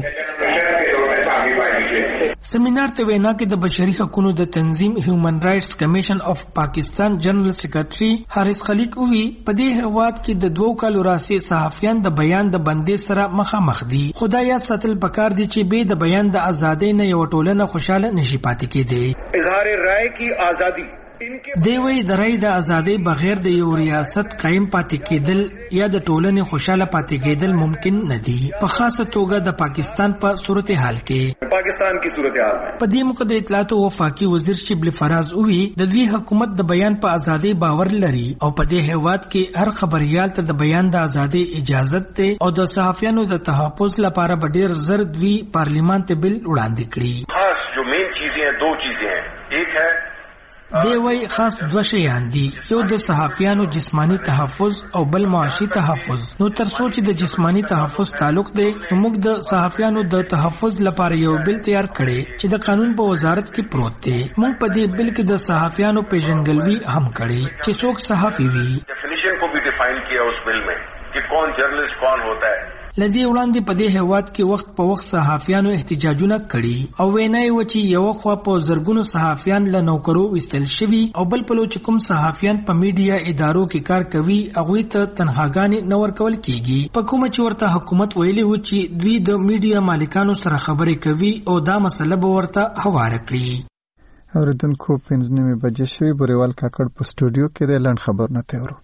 سیمینار ته وینا کې د بشري حقوقو د تنظیم هیومن رائټس کمیشن اف پاکستان جنرال سیکریټري حارث خلیق وی په دې هواد کې د دوه کالو راسي صحافیان د بیان د بندې سره مخامخ دي خدای ساتل پکار دي چې به د بیان د ازادۍ نه یو ټولنه خوشاله نشي پاتې کېدی اظهار رائے کی آزادی دی وی د رای د ازادۍ بغیر د یو ریاست قائم پاتې کېدل یا د ټولنې خوشاله پاتې کېدل ممکن نه دي په خاصه توګه د پاکستان په صورتحال کې پاکستان کی صورتحال په دې موقع د اطلاعات او وفاقي وزیر شبلی فراز اووی د دوی حکومت د بیان په ازادۍ باور لري او په دې هواد کې هر خبريال ته د بیان د ازادۍ اجازه ده او د صحافیانو د تحفظ لپاره به ډیر زر دوی پارلیمان ته بل وړاندې کړي خاص جو مین چیزیں ہیں دو چیزیں ہیں ایک ہے دی وای خاص دوه شیان دي، یو د صحافیانو جسمانی تحفظ او بل معاشي تحفظ. نو تر څو چې د جسمانی تحفظ تعلق دی، موږ د صحافیانو د تحفظ لپاره یو بل تیار کړي چې د قانون په وزارت کې پروت دی. موږ په دې بل کې د صحافیانو پیژنګلوي هم کړي چې څوک صحافي وي. Definition को भी डिफाइन किया उस बिल में कि कौन जर्नलिस्ट कौन होता है. لدی وړاندې په دې هیواد کې وخت په وخت صحافیانو احتجاجونه کړي او وینای و چې یو خوا په زرګونو صحافیان له نوکرو وستل شوي او بل په لور کوم صحافیان په میډیا ادارو کې کار کوي هغه ته تنخواګانې نه ورکول کیږي. په کومه چې ورته حکومت ویلي و چې دوی د میډیا مالکانو سره خبرې کوي او دا مسله به ورته هواره کړي. اوریدونکو پنځه نیمې بجې شوې، بوریوال کاکړ په سټوډیو کې د لنډ خبرونه تیارو.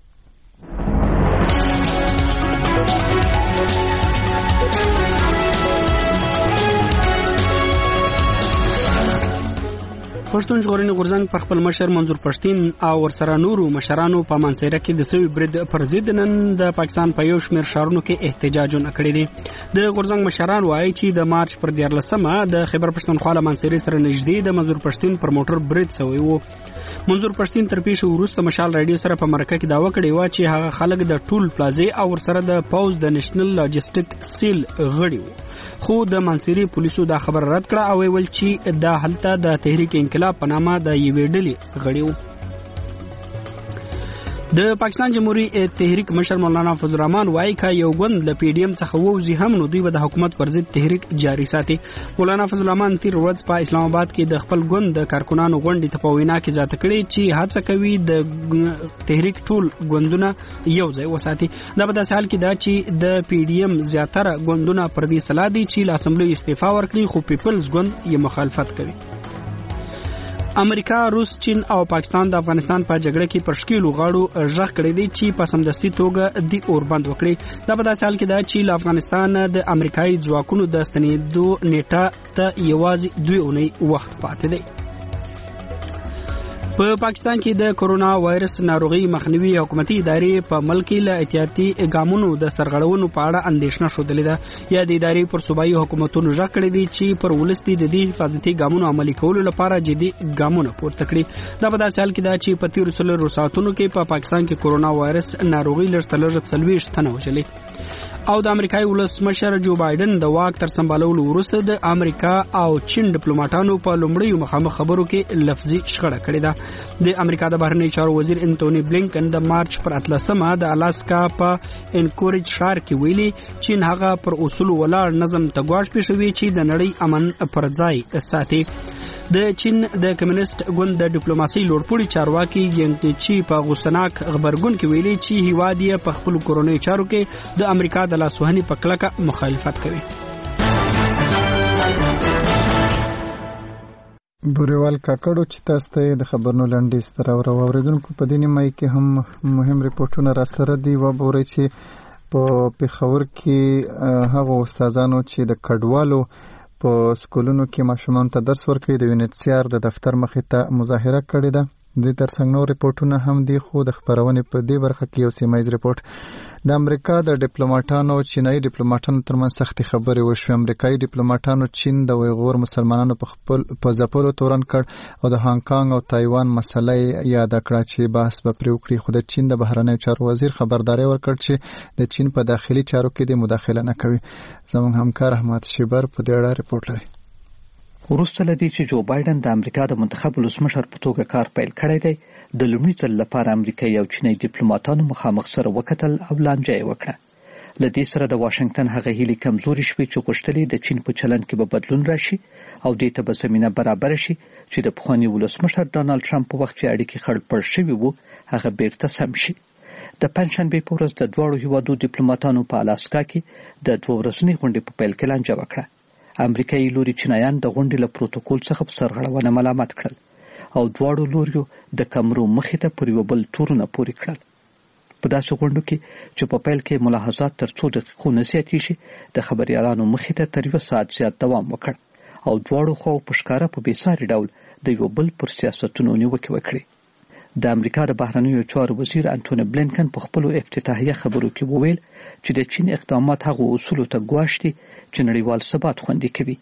پښتون ژغورنې غورځنګ پر خپل مشر منظور پښتین او ورسره نورو مشرانو په منصيره کې د سوي برید پر ضد نن د پاکستان په یو شمېر ښارونو کې احتجاجونه کړي دي. د غورځنګ مشران وایي چې د مارچ پر دیارلسمه د خیبر پښتونخوا له منصيرې سره نږدې د منظور پښتین پر موټر برید شوی وو. منظور پښتین تر پیښې وروسته مشال رادیو سره په مرکه کې داوا کړې و چې هغه خلک د ټول پلازې او ورسره د پاوز د نېشنل لاجستیک سیل غړي وو. خو د منصيرې پولیسو دا خبر رد کړه او ویل چې دا هلته د تحریک انقلاب په نامه د یوې ډلې غړي وو. د پاکستان جمهوریت تحریک مشر مولانا فضل الرحمن وایي که یو ګوند له پی ډی ایم څخه ووځي هم نو دوی به د حکومت پر ضد تحریک جاري ساتي. مولانا فضل الرحمن تیر ورځ په اسلام آباد کې د خپل ګوند د کارکونانو غونډې ته په وینا کې ذات کړي چې هڅه کوي د تحریک ټول ګوندونه یو ځای وساتي. دا په داسې حال کې دا چې د پی ډی ایم زیاتره ګوندونه پر دې سلا دي چې له اسمبلۍ استعفا ورکړي، خو پیپلز ګوند یې مخالفت کوي. امریکا، روس، چین او پاکستان د افغانستان په جګړه کې پر شکیلو غاړو ژغ کړی دی چې په سمدستي توګه دی اوربند وکړي. دا په داسې حال کې دا چې له افغانستان د امریکایي ځواکونو د ستنېدو نیټه ته یوازې دوه اونۍ وخت پاتې دی. په پاکستان کې د کورونا وایرس ناروغي مخنیوي حکومتي ادارې په ملک کې له احتیاطي ګامونو د سرغړونو په اړه اندېښنه شودلې ده. یا د ادارې پر صوبایي حکومتونو ژغ کړی دی چې پر ولستي د دې حفاظتي ګامونو عملي کولو لپاره جدي ګامونه پورته کړي. دا په داسې حال کې دا چې په تیرو څلورو ساعتونو کې په پاکستان کې کورونا وایرس ناروغي لږ تر لږه څلوېښت تنه وژلې. او د امریکایي ولسمشر جو بایدن د واک تر سمبالولو وروسته د امریکا او چین ډیپلوماټانو په لومړیو مخامخ خبرو کې لفظي شخړه کړې ده. د امریکا د بهرنی چارو وزیر انټونی بلینکن د مارچ پر اتلسمه د الاسکا په انکورج ښار کې ویلي چین هغه پر اصول ولاړ نظم ته ګواښ پېښوي چې د نړۍ امن پر ځای ساتي. د چین د کمیونست ګوند د ډیپلوماسي لوړپوړي چارواکي ینګ چی په غوسناک خبرګون کې ویلي چې هیواد یې په خپل کورونی چارو کې د امریکا د لاسوهنې په کلکه مخالفت کوي. بوریوال کاکړو چې تاسو ته د خبرونو لنډیز تر اوریدونکو په دې نیمه کې هم مهم ریپورتونه را سره دي. و بوري چې په پیښور کې هغه استادانو چې د کډوالو په سکولونو کې ماشومان ته درس ورکوي د یونټ سی آر د دفتر مخې ته مظاهره کړې ده. د ترڅنګ نور ریپورتونه هم دي، خو د خبرونې په دې برخه کې یو سیمایز ریپورت. د امریکا د ډیپلوماټانو او چینایي ډیپلوماټانو ترمنځ سختي خبرې وشوې. امریکایي ډیپلوماټانو چین د ویغور مسلمانانو په خپل په ځپلو تورن کړ او د هانګ کانګ او تایوان مسله یاد کړه چې بحث به پرې وکړي. خو د چین د بهرنیو چارو وزیر خبرداري ورکړ چې د چین په داخلي چارو کې د مداخله نه کوي. زموږ همکار احمد شیبر په دې اړه ریپورت لري. وروسته لدی چې جو بایدن د امریکا د منتخب ولسمشر په توګه کار پیل کړی دی، د لومړي ځل لپاره امریکایي او چینایي ډیپلوماټانو مخامخ سره وکتل او لانجه یې وکړه. له دې سره د واشنگټن هغه هیلې کمزوري شوې چې غوښتلې د چین په چلند کې به بدلون راشي او دې ته به زمینه برابر شي چې د پخواني ولسمشر ډانلډ ټرمپ په وخت چې اړیکې خړپړ شوي وو هغه بیرته سم شي. د پنځشنبې په ورځ د دواړو هیوادو ډیپلوماټانو په الاسکا کې د دوه ورځنۍ غونډې په پیل کې لانجه وکړه. امریکایي لوري چینایان د غونډې له پروتوکول څخه په سرغړونه ملامت کړل او دواړو لوریو د کمرو مخې ته پر یو بل تورونه پورې کړل. په داسې غونډو کې چې په پیل کې ملاحظات تر څو دقیقو نه زیاتې شي د خبریالانو مخې ته تر یوه ساعت زیات دوام وکړ او دواړو خواو په ښکاره په بېساري ډول د یو بل پر سیاستونو نیوکې وکړې. د امریکا د بهرنیو چارو وزیر انټونی بلینکن په خپلو افتتاحیه خبرو کې وویل چې د چین اقدامات هغو اصولو ته ګواښ دي چې نړیوال ثبات خوندي کوي.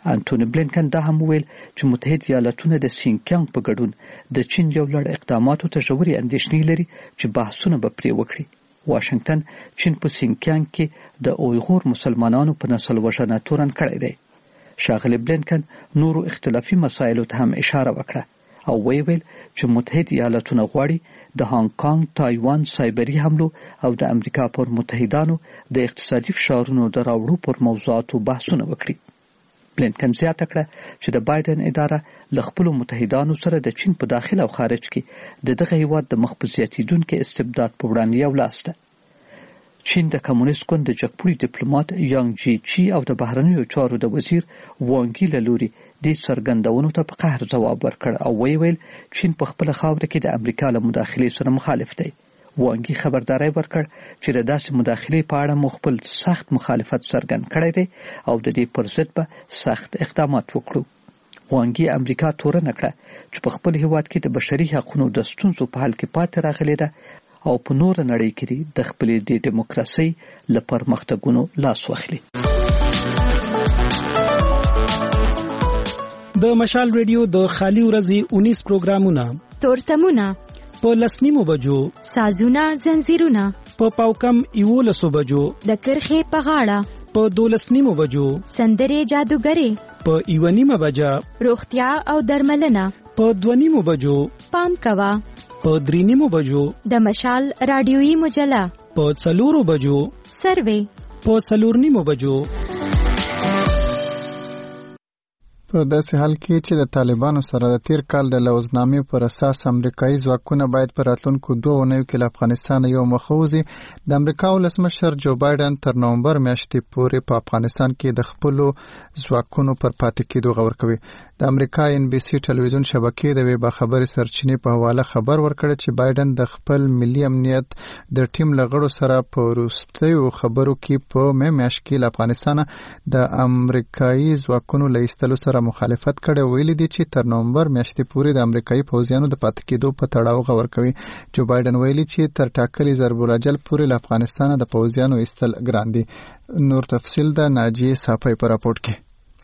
انټونی بلینکن دا هم ویل چې متحد ایالاتونه د سینکیانګ په ګډون د چین یو لړ اقداماتو ته ژورې اندېښنې لري چې بحثونه به پرې وکړي. واشنگټن چین په سینکیانګ کې د اویغور مسلمانانو په نسل وژنه تورن کړی دی. ښاغلی بلینکن نورو اختلافي مسایلو ته هم اشاره وکړه او ویل چې متحد ایالاتونه غواړي د هانګ کانګ، تایوان سایبري حملو او د امریکا پر متحدانو د اقتصادي فشارونو د راوړو پر موضوعاتو بحثونه وکړي. بلینکن زیاته کړه چې د بایدن اداره له خپلو متحدانو سره د چین په داخل او خارج کې د دغه هیواد د مخ په زیاتېدونکي استبداد په وړاندې یو لاس ده. چین د کمونیست ګوند د جګپوړي ډیپلوماټ یانګ جی چی او د بهرنیو چارو د وزیر وانګي له لوري دې څرګندونو ته په قهر ځواب ورکړ او ویل چین په خپله خاوره کې د امریکا له مداخلې سره مخالف دی. وانګي خبرداري ورکړ چې د داسې مداخلې په اړه مو خپل سخت مخالفت څرګند کړی دی او د دې پر ضد به سخت اقدامات وکړو. وانګي امریکا تورنه کړه چې په خپل هیواد کې د بشري حقوقو د ستونزو په حل کې پاتې راغلې ده او په نور نړۍ کې د خپلې د دیموکراسي له پرمختګونو لاس واخلي. د مشال ریډیو د خالي ورځې اونیس پروګرامونه تورتمونه په لسنیمو بجو، سازونه زنجیرونه په پاوکم یولسو بجو، د کرخې په غاړه په دولسنیمو بجو، سندرې جادوګرې په یونیمه بجا، روغتیا او درملنه په دونیمو بجو، پام کوا په درینیمو بجو، د مشال رادیویي مجله په څلورو بجو، سروې په څلورنیمو بجو. په داسې حال کې چې د طالبانو سره د تیر کال د لوزنامې پر اساس امریکایي ځواکونه باید په راتلونکو دوه اونیو کې له افغانستان یو مخ ووځي، د امریکا ولسمشر جو بایدن تر نومبر میاشتې پورې په افغانستان کې د خپلو ځواکونو پر پاتې کېدو غور کوي. د امریکا ان بي سي ټلویزیون شبکې د وی باخبري سرچینې په حواله خبر ورکړ چې بایدن د خپل ملي امنیت د ټیم لغړو سره په وروستیو خبرو کې په مې میاشت کې له افغانستان د امریکایي ځواکونو له ایستلو سره مخالفت کړي. ویلي دي چې تر نومبر میاشتې پورې د امریکایي پوځیانو د پاتې کېدو په تړاو غور کوي. جو بایدن ویلي چې تر ټاکلي ضرب الاجل پورې له افغانستان د پوځیانو ایستل ګران دي. نور تفصیل د ناجیه صافی په راپورټ کې.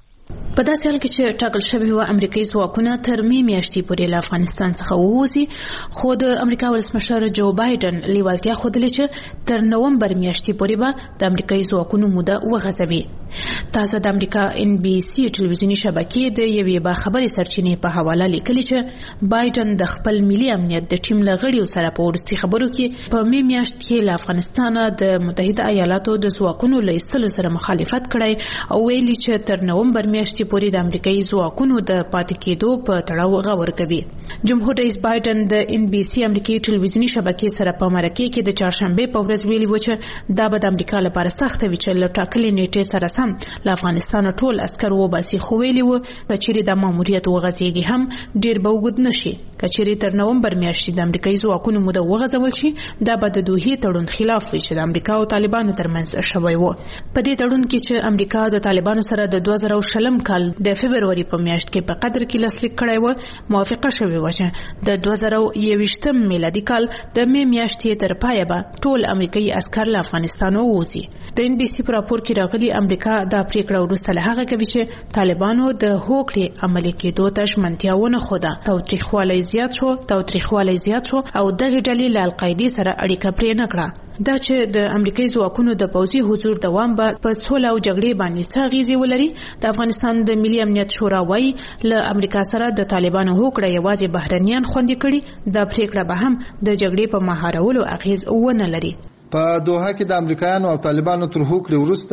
په داسې حال کې چې ټاکل شوی و امریکایي ځواکونه تر مې میاشتې پورې له افغانستان څخه ووځي، خو د امریکا ولسمشر جو بایدن لیوالتیا ښودلې چې تر نومبر میاشتې پورې به د امریکایي ځواکونو موده وغځوي. تازه د امریکا ان بي سي ټلویزیوني شبکې د یوې باخبري سرچینې په حواله لیکلي چې بایدن د خپل ملي امنیت د ټیم له غړیو سره په وروستي خبرو کې په مې میاشت کې له افغانستان د متحده ایالاتو د ځواکونو له ایستلو سره مخالفت کړی او ویلي چې تر نومبر میاشتې پورې د امریکایي ځواکونو د پاتې کېدو په تړاو غور کوي. جمهور رئیس بایدن د ان بي سي امریکایي ټلویزیوني شبکې سره په مرکه کې د چهارشنبه په ورځ ویلي و چې دا به د امریکا لپاره سخت وي چې له ټاکلې نیټې سره سم له افغانستان ټول عسکر وباسي، خو ویلي و کچېرې د ماموریت وغځېږي هم ډېر به اوږد نشي. کچېرې تر نومبر میاشتې د امریکایي ځواکونو موده وغځول شي، دا به د دوحې تړون خلاف وي چې د امریکا او طالبانو ترمنځ شوی و. په دې تړون کې چې امریکا د طالبانو سره د دوه زره شلم کال د فبرवरी په میاشت کې په قطر کې لاسلیک کړی و، موافقه شوې و چې د دوه زره یوویشتم میلادي کال د مې میاشتې تر پایه به ټول امریکایي عسکر له افغانستان ووځي. د ان بي سي په راپور کې راغلي امریکا دا پریکړه وروسته له هغه کوي چې طالبانو د هوکړې عملي کېدو ته ژمنتیا ونه ښوده. تاوتریخوالی زیات شو تاوتریخوالی زیات شو او دغې ډلې له القاعدې سره اړیکه پرې نه کړه. دا چې د امریکایي ځواکونو د پوځي حضور دوام به په سوله او جګړې باندې څه اغیزې ولري. د افغانستان د ملي امنیت شورا وايي له امریکا سره د طالبانو هوکړه یوازې بهرنیان خوندي کړي، دا پریکړه به هم د جګړې په مهارولو اغیز ونه لري. په دوحه کې د امریکایانو او طالبانو تر هوکړې وروسته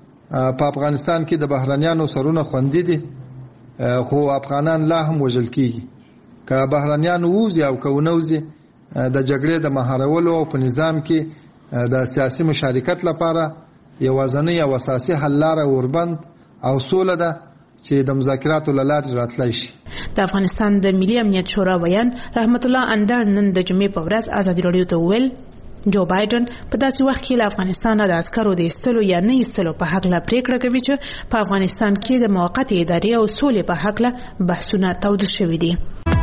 په افغانستان کې د بهرنیانو سرونه خوندي دي، خو افغانان لا هم وژل کیږي. که بهرنیان ووځي او که ونه وځي د جګړې د مهارولو او په نظام کې د سیاسي مشارکت لپاره یوازینی او اساسي حل لاره اوربند او سوله ده چې د مذاکراتو له لارې راتلای شي. د افغانستان د ملي امنیت شورا ویان رحمت الله اندر نن د جمعې په ورځ ازادي راډیو ته وویل جو بایدن په داسې وخت کې له افغانستان د عسکرو د ایستلو یا نه ایستلو په هکله پریکړه کوي چې په افغانستان کې د موقتې ادارې او سولې په هکله بحثونه تاوده شوي دي.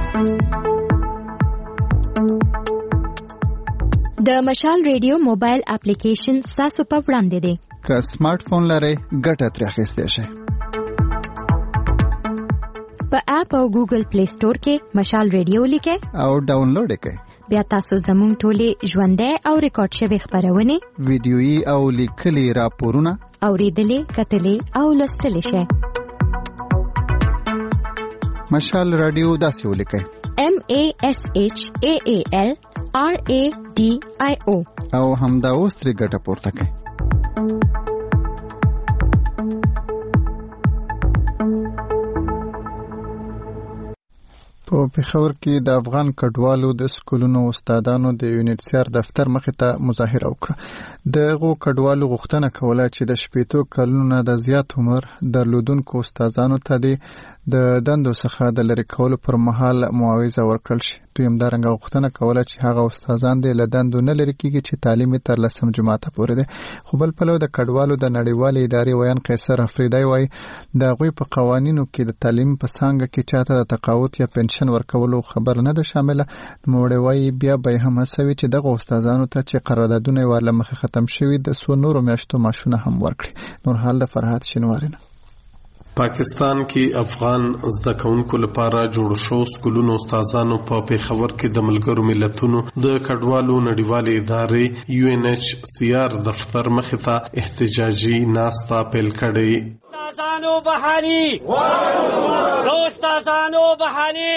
د مشال ریډیو موبایل اپلیکیشن ستاسو په وړاندې دی. که سمارټ فون لرئ ګټه ترې اخیستی شئ. په اپ او ګوګل پلی سٹور کې مشال ریډیو لیکه او ډاونلوډ کړئ. بیا تاسو زموږ ټولې ژوندۍ او ریکارډ شوی خبرونه ویډیويي او لیکلي راپورونه اوریدلې کتلې او لوستلې شئ. مشال رادیو داسې ولیکئ: M A S H A A L R A D I O او همدا اوس ترې ګټه پورته کړئ. په پېښور کې د افغان کډوالو د سکولونو استادانو د یونټ سي آر دفتر مخې ته مظاهره وکړه. دغه کډوالو غوښتنه کوله چې د شپېتو کلونو د زیات عمر درلودونکو استادانو ته د دندو څخه د لری کولو پر مهال معاوضه ورکړل شي. دوی هم دارنګه غوښتنه کوله چې هغه استادان د لدندو نه لري کیږي چې تعلیم تر لسم جماعت پورې ده. خو بل پلو د کډوالو د نړیوالې ادارې ویان قیصر افریدی وایي د غوی په قوانینو کې د تعلیم په څنګه کې چاته د تقاعد یا پنشن ورکولو خبر نه ده شامله. نوموړی وایي بیا به هم هڅوي چې دغه استادانو ته چې قراردادونه یې ورله مخې ختم شوي د څو نورو میاشتو معاشونه هم ورکړي. نور حال د فرحات شینواری نه. پاکستان کې افغان زده کوونکو لپاره جوړ شو سکولونو استادانو په پیښور کې د ملګرو ملتونو د کډوالو نړیوالې ادارې یو ان ایچ سی آر دفتر مخې ته احتجاجي ناستا پیل کړي. استادانو بحالي استادانو بحالي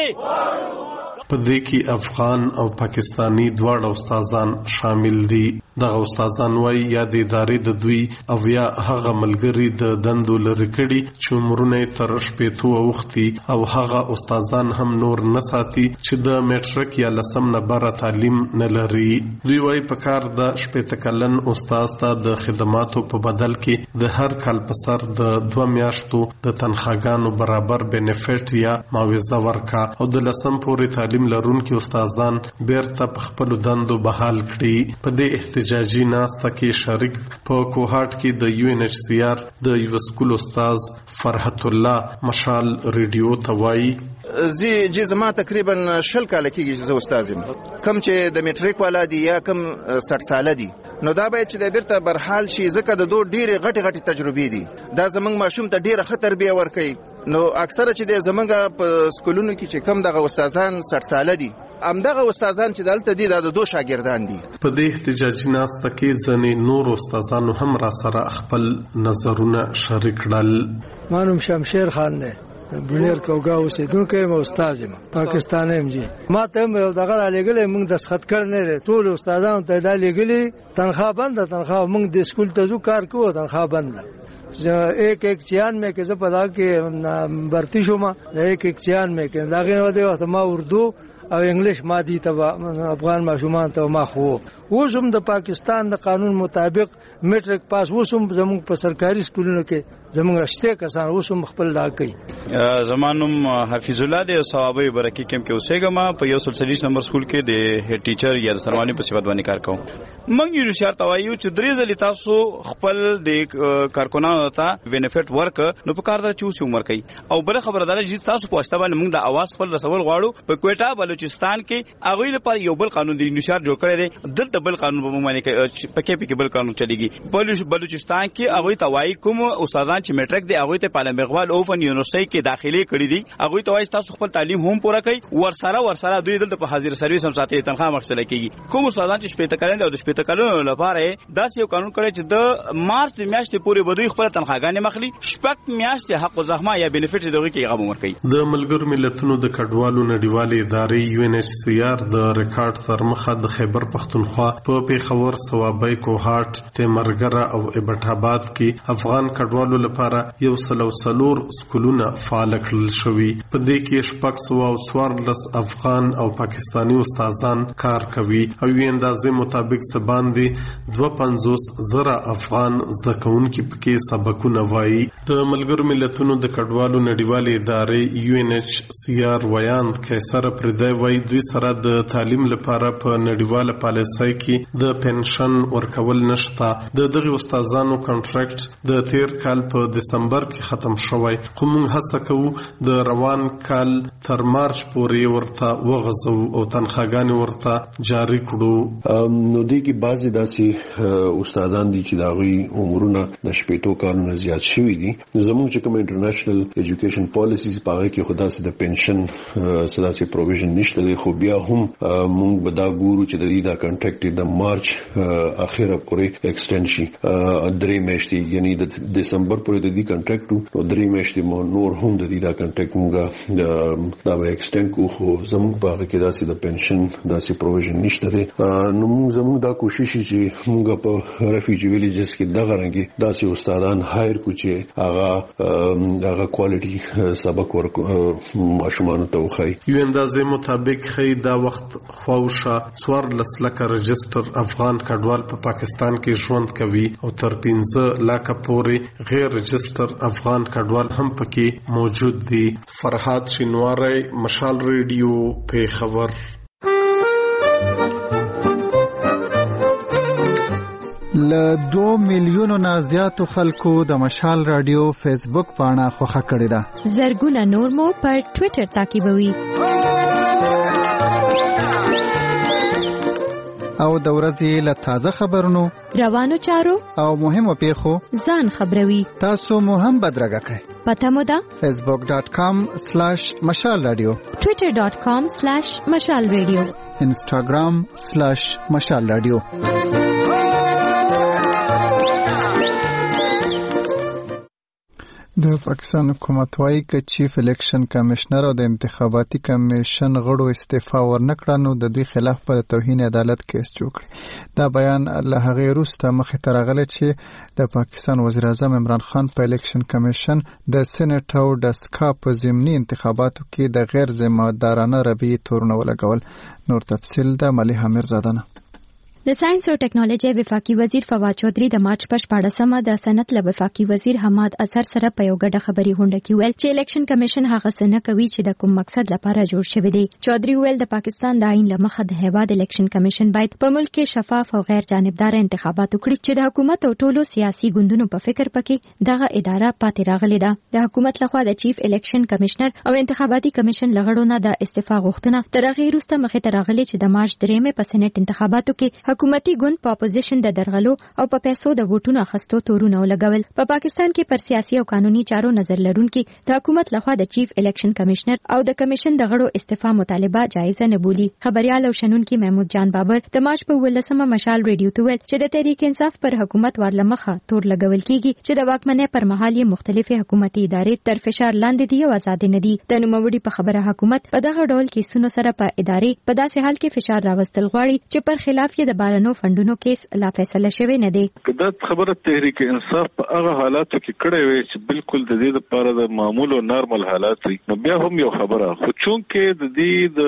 په دې کې افغان او پاکستانی دواړه استادان شامل دي. دغه استادان وايي یا د ادارې د دوی او یا هغه ملګری د دندو لري کړي چې عمرونه تر شپېتو اوختي او هغه استادان هم نور نه ساتي چې د میټرک یا لسم نه بره تعلیم نه لري. دوی وايي په کار د شپېته کلن استاد ته د خدماتو په بدل کې د هر کال په سر د دوه میاشتو د تنخواګانو برابر بینیفټ یا معاوضه ورکا او د لسم پورې تعلیم لرونکي استادان بیرته په خپل دندو بحال کړي. په دې احتجاجي ناسته کې شریک په کوهاټ کې د یو ان ایچ سی آر د یو سکول استاد فرحت الله مشال ریډیو ته وایي زی چې زما تقریبا شل کال کېږي چې زه استاد یم. کم چې د میټریک والا دي یا کم سټ ساله دي نو دا باید چې د بیرته برحال شي ځکه د دوه ډېرې غټې غټې تجربې دي. دا زمونږ ماشوم ته ډېره ښه تربیه ورکوي. نو اکثره چې د زمونږ په سکولونو کې چې کم دغه استادان سټ ساله دي همدغه استادان چې دلته دي دا د دوه شاګردان دي. په دې احتجاجي ناسته کې ځینې نور استادانو هم را سره خپل نظرونه شریک کړل. ما نوم شمشیر خان دی، بنیر کوګه اوسېدونکی یم، استاد یم، پاکستان یم. جی ما ته هم یو دغه رالیږلی، موږ دستخط کړی نه دی، ټولو استادانو ته دا لیږلي تنخوا بنده. تنخوا موږ د سکول ته ځو کار کوو، تنخوا بنده. ایک ایک چھیانوے کے زه په دا کې برتی شوم. ایک ایک چھیانوے کې دا غي نو دی وخت ما اردو او انګلیش مادي ته افغان ماشومان ته ما خو اوس هم د پاکستان د قانون مطابق میټریک پاس اوس هم زموږ په سرکاري سکولونو کې زموږ شته کسان اوس هم خپل دا کوي. زمانوم حفیظ الله د ثوابي برکې کم کې اوسېګم په یو سل سلیس نمبر سکول کې د هډ ټیچر یا سرمالي په صفت باندې کار کوم. موږ یو شرط وایو چې درې ځلې تاسو خپل د کارکونانو ته بینیفټ ورک نو په کار دا چې اوس عمر کوي. او بل خبردار چې تاسو په واسطه باندې موږ د اواز خپل رسول غواړو. په کوټا بلوچستان کې هغه لپاره یو بل قانون دی نشار جوړ کړی دی. دلته بل قانون به معنی کې پکې پکې بل قانون چلیږي. بلوچ بلوچستان کې هغه ته وایي کوم استادان چې میټریک دی هغه ته پالم بغوال اوپن یونیورسيټي کې داخلي کړی دي هغه ته وایي تاسو خپل تعلیم هم پوره کړئ. ورسره ورسره دوی دلته په حاضر سرویس هم ساتي تنخواه مخصله کیږي. کوم استادان چې شپېته کلن او د شپېته کلن لپاره داس یو قانون کړی چې د مارچ میاشتې پورې بدوي خپل تنخواګانې مخلي شپږ میاشتې حق او زحمه یا بینیفټ دغه کې هغه ورکړي. د ملګرو ملتونو د کډوالو نړیوالې ادارې یو ان ایچ سی آر د ریکارډ تر مخه د خیبر پختونخوا په پیښور صوابۍ کوهاټ تیمرګره او ابټ آباد کې افغان کډوالو لپاره یو سلو سلور سکولونه فعال کړل شوي. په دې کې شپږ سوه او څوارلس افغان او پاکستانی استادان کار کوي او یو اندازې مطابق څه باندې دوه پنځوس زره افغان زده کوونکي پکې سبقونه وایي. د ملګرو ملتونو د کډوالو نړیوالې ادارې یو ان ایچ سی آر ویاند قیصر افریدی وایي دوی سره د تعلیم لپاره په نړیواله پالیسۍ کې د پنشن ورکول نشته. د دغه استادانو کانټراکټ د تیر کال په دسمبر کې ختم شوی، خو موږ هڅه کوو د روان کال تر مارچ پورې ورته وغځو او تنخواګانې ورته جاری کړو. نو دې کې بعضې داسې استادان دي چې د هغوی عمرونه د شپېتو کالونو زیات شوي دي. زموږ چې کوم انټرنیشنل ایجوکیشن پالیسیز په هغه کې خو داسې د پنشن څه داسې پروویژن نشته دی، خو بیا هم موږ به دا ګورو چې د دې دا کنټراکټ د مارچ اخره پورې ایکسټینډ شي، درې میاشتې، یعنی د دسمبر پورې د دې کنټراکټ نو درې میاشتې مو نور هم د دې دا کنټراکټ موږ دا به ایکسټینډ کوو، خو زموږ په هغه کې داسې د پنشن داسې پروویژن نشته دی. نو موږ زموږ دا کوشش چې موږ په ریفیوجی ویلیجز کې دغه رنګي داسې استادان هایر کو چې هغه هغه کوالټي سبق ورکو ماشومانو ته وښایي. یو اندازې مطابق خې دا وخت خواوشه څوارلس لکه رجستر افغان کډوال په پاکستان کې ژوند کوي او تر پنځه لکه پورې غیر رجستر افغان کډوال هم پکې موجود دي. فرحات شینواری، مشال ریډیو، پیښور. له دو میلیونو نه زیاتو خلکو د مشال رادیو فیسبوک پاڼه خوښه کړې ده. زرګونه نور مو پر ټوئیټر تعقیبوي او د ورځې له تازه خبرونو، روانو چارو او مهمو پیښو ځان خبروي. تاسو مو هم بدرګه کړئ. پته مو ده فیسبوک ډاٹ کام سلیش مشال رادیو، ټوئیټر ډاٹ کام سلیش مشال رادیو، انسټاګرام سلیش مشال رادیو. د پاکستان حکومت وايي چې چیف الیکشن کمشنر او د انتخاباتي کمیشن غړو استعفا ورنکړه نو د دوی خلاف په توهین عدالت کیس جوړ کړي. دا بیان له هغې وروسته مخې ته راغلی چې د پاکستان وزیر اعظم عمران خان په الیکشن کمیشن د سېنیټ او د سکا په ضمني انتخاباتو کې د غیر ذمہ دارانه رویې تورونه ولګول. نور تفصیل د ملیحه میرزاده نه. د ساينس او ټیکنالوژي وفاقي وزیر فواد چودھری د مارچ په شپاړسمه د صنعت له وفاقي وزیر حماد اظهر سره په یو ګډه خبري غونډه کې ویل چې الیکشن کمیشن هغه څه نه کوي چې د کوم مقصد لپاره جوړ شوی دی. چودھری ویل د پاکستان د آئین لمخه د هیواد الیکشن کمیشن باید په ملک کې شفاف او غیر جانبدار انتخابات وکړي چې د حکومت او ټولو سیاسي ګوندونو په فکر پکې دغه اداره پاتې راغلي ده. د حکومت لخوا د چیف الیکشن کمیشنر او انتخاباتي کمیشن لغړو نه د استعفا غوښتنه تر هغه وروسته مخې ته راغلي چې د مارچ درېمه په سېنیټ انتخاباتو کې حکومتي ګوند په اپوزیشن د درغلو او په پیسو د ووټونو اخیستو تورونه ولګول. په پا پاکستان کې پر سیاسي او قانوني چارو نظر لرونکي د حکومت لخوا د چیف الیکشن کمیشنر او د کمیشن د غړو استعفا مطالبه جایز نه بولي. خبريال او شنونکي محمود جان بابر د مارچ په ولسمه مشال ریډیو ته ویل چې د تحریک انصاف پر حکومت ورلمخه تور لګول کیږي چې د واکمنۍ پر مهال یې مختلفه حکومتي ادارې تر فشار لاندې دي او آزاد نه دي. د نوموړي په خبره حکومت په دغه ډول کیسونو سره په ادارې په داسې حال کې فشار راوستل غواړي چې پر خلاف یې د بارنو فندونو کیس لا فیصله شوی نه دی. دا خبره تحریک انصاف په هغه حالاتو کې کړې وي چې بالکل د دې لپاره د معمول او نارمل حالات وي. نو بیا هم یو خبره خو چون کې د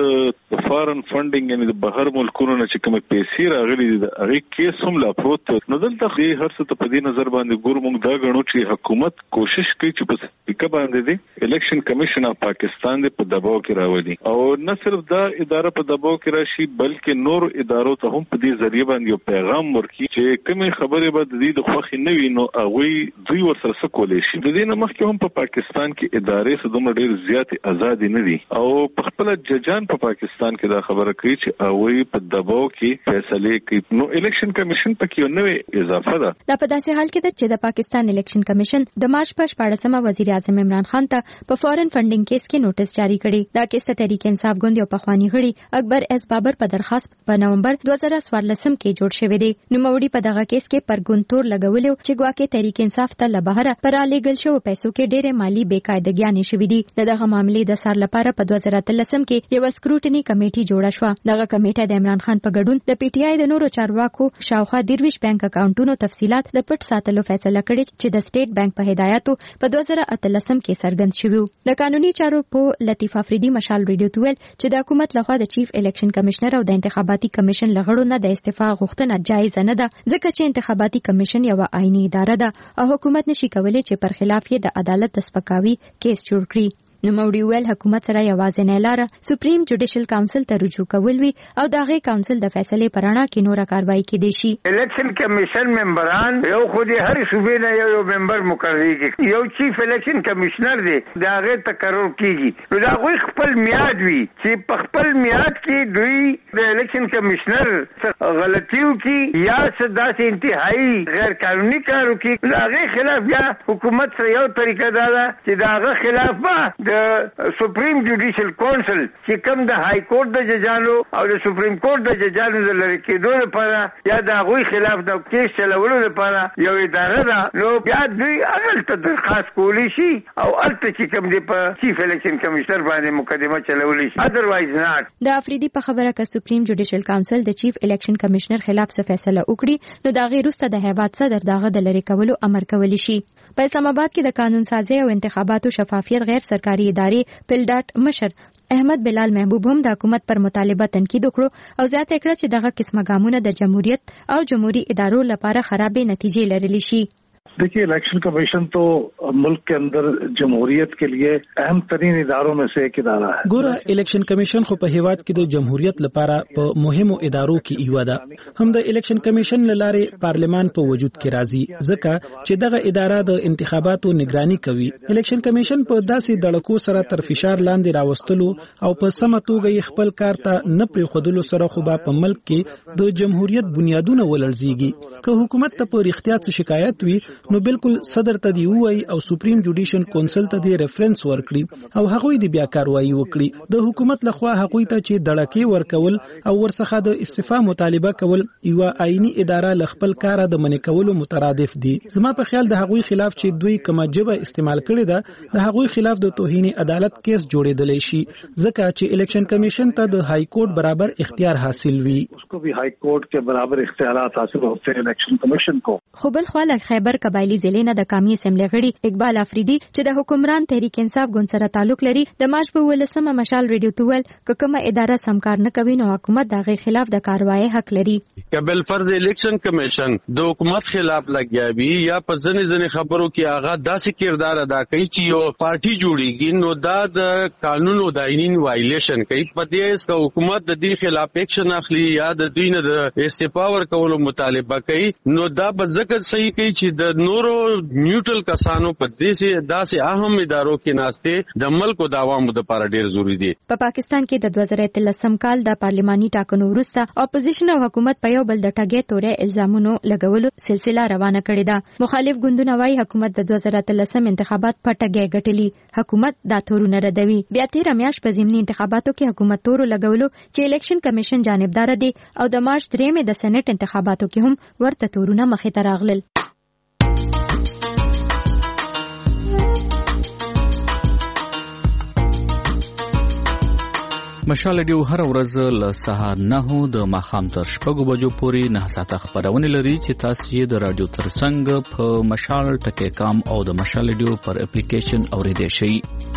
دې د فارن فندینګ یعنی د بهر ملکونو نه چې کوم پیسې راغلي دي هغه کیس هم لا پروت نو دلته دې هر څه په دې نظر باندې ګور موږ دا غنو چې حکومت کوشش کوي چې په سپیکه باندې دی الیکشن کمیشن اف پاکستان دې په دباو کې راوړي او نه صرف دا اداره په دباو کې راشي بلکې نور ادارو ته هم په دې ذریعہ باندې یو پیغام ورکړي چې کومې خبرې به د دې د خوښې نه وي نو هغوی دوی ورسره څه کولی شي. د دې نه مخکې هم په پاکستان کې ادارې څه دومره ډېر زیاتې ازادې نه دي او په خپله ججان په پاکستان کې دا خبره کوي چې هغوی په دباو کې فیصلې کوي. نو الیکشن کمیشن پکې یو نوې اضافه ده. دا په داسې حال کې ده چې د پاکستان الیکشن کمیشن د مارچ په شپاړسمه وزیر اعظم عمران خان ته په فارن فندینګ کیس کې نوټس جاری کړی. دا کیس د تحریک انصاف ګوند یو پخوانی غړي اکبر اس بابر په درخواست په نومبر دوه زره څوارلسم کې جوړ شوی دی. نوموړي په دغه کیس کې پر ګوندتور لګولیو چې ګواکې تحریک انصاف ته له بهره پر الیګل شو پیسو کې ډېرې مالی بېقاعدګیانې شوې دي. دغه معاملې د سر لپاره په دوه زره اتلسم کې یو سکروټنی کمیټي جوړه شوه. دغه کمیټه د عمران خان په ګډون د پی ټی آی د نورو چارواکو شاوخوا درویش بانک اکاونټونو تفصيلات د پټ ساتلو فیصله کړې چې د سټیټ بانک په هدایاتو په دوه زره اتلسم کې څرګند شوی. د قانوني چارو په لطیف افریدي مشال ریډیو ته ویل چې د حکومت لخوا د چیف الیکشن کمیشنر او د انتخاباتي کمیشن لغړو نه د استعفا غوښتنه جایز نه ده ځکه چې انتخاباتي کمیشن یو آئینی اداره ده او حکومت نشي کولای چې پر خلاف یې د عدالت د سپکاوي کیس جوړ کړي. نو موري ویل حکومت سره یوازې نه لاره سپریم جوډیشل کونسل ته رجوع کول وی او دغه کونسل د فیصله پرانا کې نوره کاروایی کېدې شي. الیکشن کمیشن ممبران یو خو دې هر صوبې نه یو یو ممبر مقرر کیږي، یو چیف الیکشن کمشنر دی دغه تقرر کیږي، نو دا غوي خپل میاد وی چې په خپل میاد کې دوی د الیکشن کمشنر غلطیو کې یا داسې انتهایی غیر قانوني کارو کې دغه خلاف بیا حکومت سره یو طریقه دا ده چې دغه خلاف د سپریم جوډیشل کونسل چې کوم د های کورټ د ججانو او د سپریم کورټ د ججانو د لری کېدو لپاره یا د غوي خلاف د کیس چلولو لپاره یو اداره ده، نو بیا دوی هغه ته درخواست کولی شي او الته چې کوم دی په چیف الیکشن کمشنر باندې مقدمه چلولی شي، اذروایز ناٹ. د افریدي په خبره ک سپریم جوډیشل کونسل د چیف الیکشن کمشنر خلاف څه فیصله وکړي نو دا غیر وسته د هیواد صدر دغه د لری کولو امر کولی شي. په اسلام آباد کې د قانون سازي او انتخاباتو شفافیت غیر سرکاري ادارې پلډاټ مشر احمد بلال محبوب هم د حکومت پر مطالبه تنقید وکړو او زیاته کړه چې دغه قسمه ګامونه د جمهوریت او جمهوریت ادارو لپاره خرابې نتیجې لرلی شي. देखिए इलेक्शन कमीशन तो मुल्क के अंदर जमहूरियत के लिए अहम तरीन इदारों में से एक इदारा है. ګوره الیکشن کمیشن خو په هیواد کې د جمهوریت لپاره په مهمو ادارو کې یو ده. هم د الیکشن کمیشن لاره پارلمان په وجود کې راځي ځکه چې دغه اداره د انتخاباتو نگرانی کوي. الیکشن کمیشن په داسې دړکو سره تر فشار لاندې راوستلو او په سمه توګه خپل کار ته نه پریښودلو سره خو په ملک کې د جمهوریت بنیادونه ولړزيږي. که حکومت ته په اختیار څخه شکایت وي نو بالکل صدر ته دی وای او سپریم جوډیشل کونسل ته دی ریفرنس ورکړي او هغوی دی بیا کاروایی وکړي. د حکومت لخوا هغوی ته چې دړکې ورکول او ورڅخه د استعفا مطالبه کول یو آئینی اداره لخپل کار د منې کولو مترادف دي. زما په خیال د هغوی خلاف چې دوی کومه جبه استعمال کړي ده د هغوی خلاف د توهین عدالت کیس جوړېدلی شي ځکه چې الیکشن کمیشن ته د های کورټ برابر اختیار حاصل وي. उसको भी हाई कोर्ट के बराबर इख्तियारात हासिल होते हैं इलेक्शन कमीशन को. خو بل خو له خیبر قبایلی ضلع نه د قومي اسمبلی غړي اقبال افریدي چې د حکمران تحریک انصاف ګوند سره تعلق لري د مارچ په ولسمه مشال ریډیو توول کومه اداره سمکار نه کوي نو حکومت دغه خلاف د کاروایی حق لري. کبل فرض الیکشن کمیشن د حکومت خلاف لګیا وي یا په ځنې ځنې خبرو کې هغه داسې کردار ادا کوي چې یو پارټي جوړیږي نو دا د قانون او د آئین وایلیشن کوي. په دې سره حکومت د دې خلاف اکشن اخلي یا د دوی نه د استعفا ورکولو مطالبه کوي نو دا به ځکه صحیح کوي چې د نورو نیوټرل کسانو په دې داسې اهم ادارو کې ناشته د ملک او د عوامو لپاره ډیر ضروری دي. په پاکستان کې د دوه زره اتلسم کال د پارلماني ټاکنو وروسته اپوزیشن او حکومت په یو بل د ټاګې تورې الزامونو لګولو سلسله روانه کړې ده. مخالف ګوندونه وايي حکومت د دوه زره اتلسم انتخابات په ټاګې ګټلي. حکومت دا تورونه ردوي. بیا تیر میاشت په ضمني انتخاباتو کې حکومت تورو لګولو چې الیکشن کمیشن جانبدار دي او د مارچ درېمې د سېنات انتخاباتو کې هم ورته تورونه مخې ته راغلل. مشال ډیو هر ورځ له سهار نه د ماښام تر شپږو بجو پورې نه ساعته خبرونه لري چې تاسو یې د رادیو ترڅنګ په مشال ټکی کام او د مشال ډیو پر اپلیکیشن اوریدئ شئ.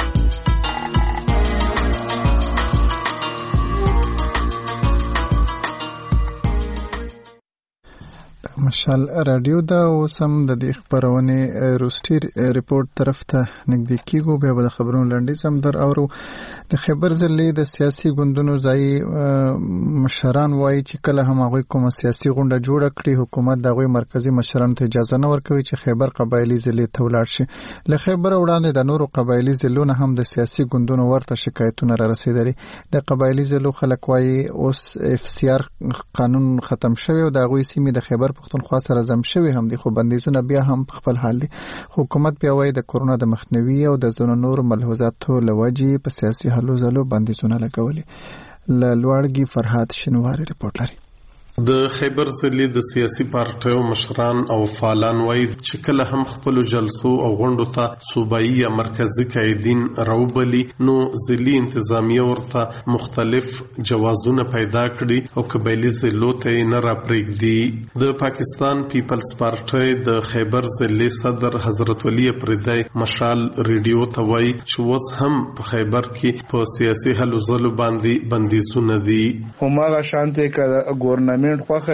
مشال رادیو دا اوسم د دې خبرونه روستي ریپورت طرف ته نږدې کیږو به د خبرونو لنډي سم در اورو. د خبر زلي د سیاسي ګوندونو ځای مشران وایي چې کله هم هغه کوم سیاسي غونډه جوړه کړي حکومت دغه مرکزی مشرانو ته اجازه نه ورکوي چې خیبر قبایلی ضلع ته ولاړ شي. له خیبر وړاندې د نورو قبایلی ضلعونو هم د سیاسي ګوندونو ورته شکایتونه را رسیدلي. د قبایلی ضلعو خلک وایي اوس اف سی آر قانون ختم شوی او د غوي سیمې د خیبر پختونخوا سره زم شوی هم دي خو بندیزونه بیا هم په خپل حال دي. حکومت بیا وایي د کورونا د مخنیوي او د ځینو نور ملحوظاتو لوجې په سیاسي حلو ځلو بندیزونه لګولي. ل لوړګي فرهاد شنواری ریپورت لري. د خیبر ضلع د سیاسي پارټیو مشران او فعالان وایي چې کله هم خپل جلسو او غونډو ته صوبایي یا مرکزی قائدین راوبلي نو ضلعي انتظامیه ورته مختلف جوازونه پیدا کړي او قبایلی ضلعو ته نه راپرېږدي. د پاکستان پیپلز پارټي د خیبر ضلع صدر حضرت ولی پردای مشال ریډیو ته وایي چې اوس هم په خیبر کې په سیاسي هلو ځلو باندې بندیزونه دي. هماغه شانته ک ګورنمنت خوخوي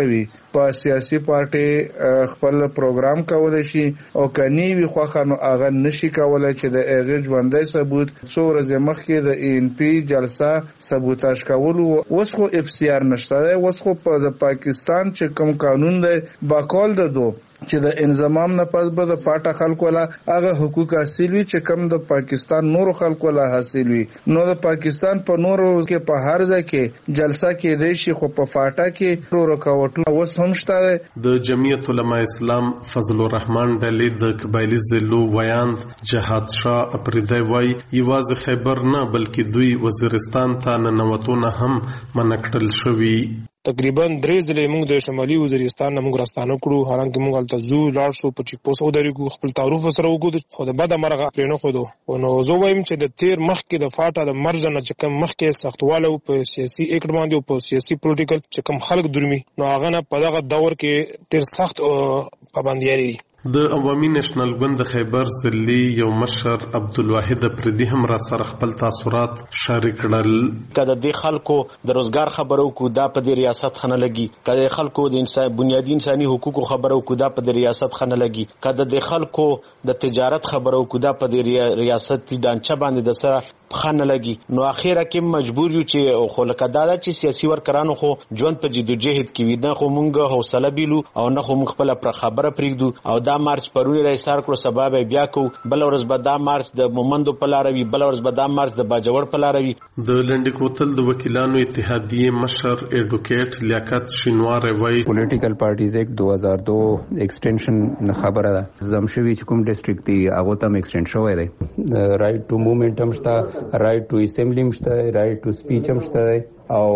په سیاسي پارټي خپل پروګرام کولای شي او کني وي خوخه نو هغه نشي کولای چې د هغه ژوندۍ ثبوت څو ورځې مخکې د ای ان پی جلسه سبوتاژ کول اوس خو اف سی آر نشته اوس خو په پاکستان چې کوم قانون دی باقول ده دو چې د انضمام نه پس به د فاټا خلکو لا هغه حقوق حاصل وي چې کم د پاکستان نورو خلکو لا حاصل وي نو د پاکستان په نورو کې په هر ځای کې جلسه کې دی شي خو په فاټا کې ورو رکاوټونه اوس هم شته. د جمعیت علماء اسلام فضل الرحمن ډلې د قبایلی ضلعو ویاند جهاد شاه اپریدی وای یوازې خیبر نه بلکې دوی وزیرستان ته ننوتونه هم منکړل شوي. تقریبا درې ځلې موږ د شمالي وزیرستان نه موږ راستانه کړو هرانګه موږ الته زو لاړ شو په چیک پوسټ ودرېږو خپل تعارف سره وکړو خو د بده مرغه پرې نه خو نو زه وایم چې د تیر مخکې د فاټا د مرز نه چې کوم مخکې سختواله په سیاسي اکټ باندې او په سیاسي پولیټیکل چې کوم خلک درمي نو هغه نه په دغه دور کې ډېر سخت پابندیاں دي. د عوامي نېشنل ګوند د خیبر ضلعي یو مشر عبدالواحد پردي هم را سره خپل تاثرات شریک کړل. کله د خلکو د روزګار خبرو کو دا په د ریاست خنه لګي کله خلکو د انسان بنیادی انساني حقوقو خبرو کو دا په د ریاست خنه لګي کله د خلکو د تجارت خبرو کو دا په د ریاست ډانچه باندې د سره خنه لګي نو اخیره کې مجبور یو چې خو لکه دا چې سیاسي ورکرانو خو ژوند په جدوجہد کې وي نه خو مونږ حوصله بیلو او نه خو مونږ خپل پر خبره پریږدو او دا مارچ پرونی رئیس سار کړو سبب بیا کو بل ورځ به دا مارچ د مومندو په لاروي بل ورځ به دا مارچ د باجوړ په لاروي. د لنډ کوتل د وکیلانو اتحادیه مشر ایډوکیټ لیاقت شینوار وایي پولیټیکل پارټیز ایکټ دو هزار دو ایکسټنشن خبره ده زمشوي چې کوم ډیسټریکټ دی هغه تم ایکسټند شوی دی رائټ ټو موومېنټ هم شته رائټ ټو اسمبلی هم شته رائټ ټو سپیچ هم شته او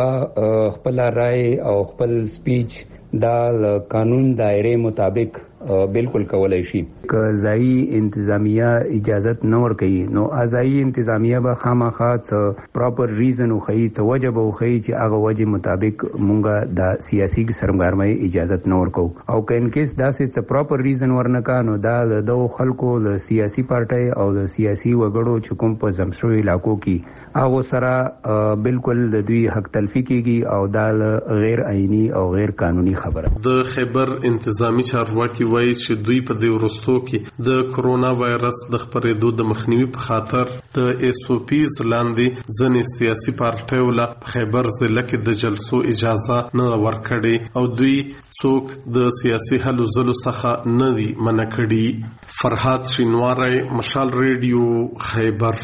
هغه خپل رائے او خپل سپیچ دا قانون دایره مطابق بالکل کولای شي که ځای انتظامیه اجازت نه ورکړي نو ځای انتظامیه به خامخا څه پراپر ریزن خو څه وجه به خو چې هغه وجه مطابق مونږه د سیاسي سرګرمۍ اجازت نه ورکو او که ان کیس داسې څه پراپر ریزن ورنکا نو دا د خلکو د سیاسي پارټي او د سیاسي وګړو چې کوم په زمشوي علاقو کې هغه سره بالکل د دوی حق تلفي کیږي او دا غیر آئینی او غیر قانوني خبره. د خیبر انتظامی چارواکي وایي چې دوی په دې ورستو کې د کرونا وایرس د خپرېدو د مخنیوي په خاطر د ایس او پی لاندې ځینې سیاسي پارټیو له خیبر ضلع کې د جلسو اجازه نه ورکړي او دوی څوک د سیاسي هلو ځلو څخه نه دي منع کړي. فرحات شینواری مشال ریډیو خیبر.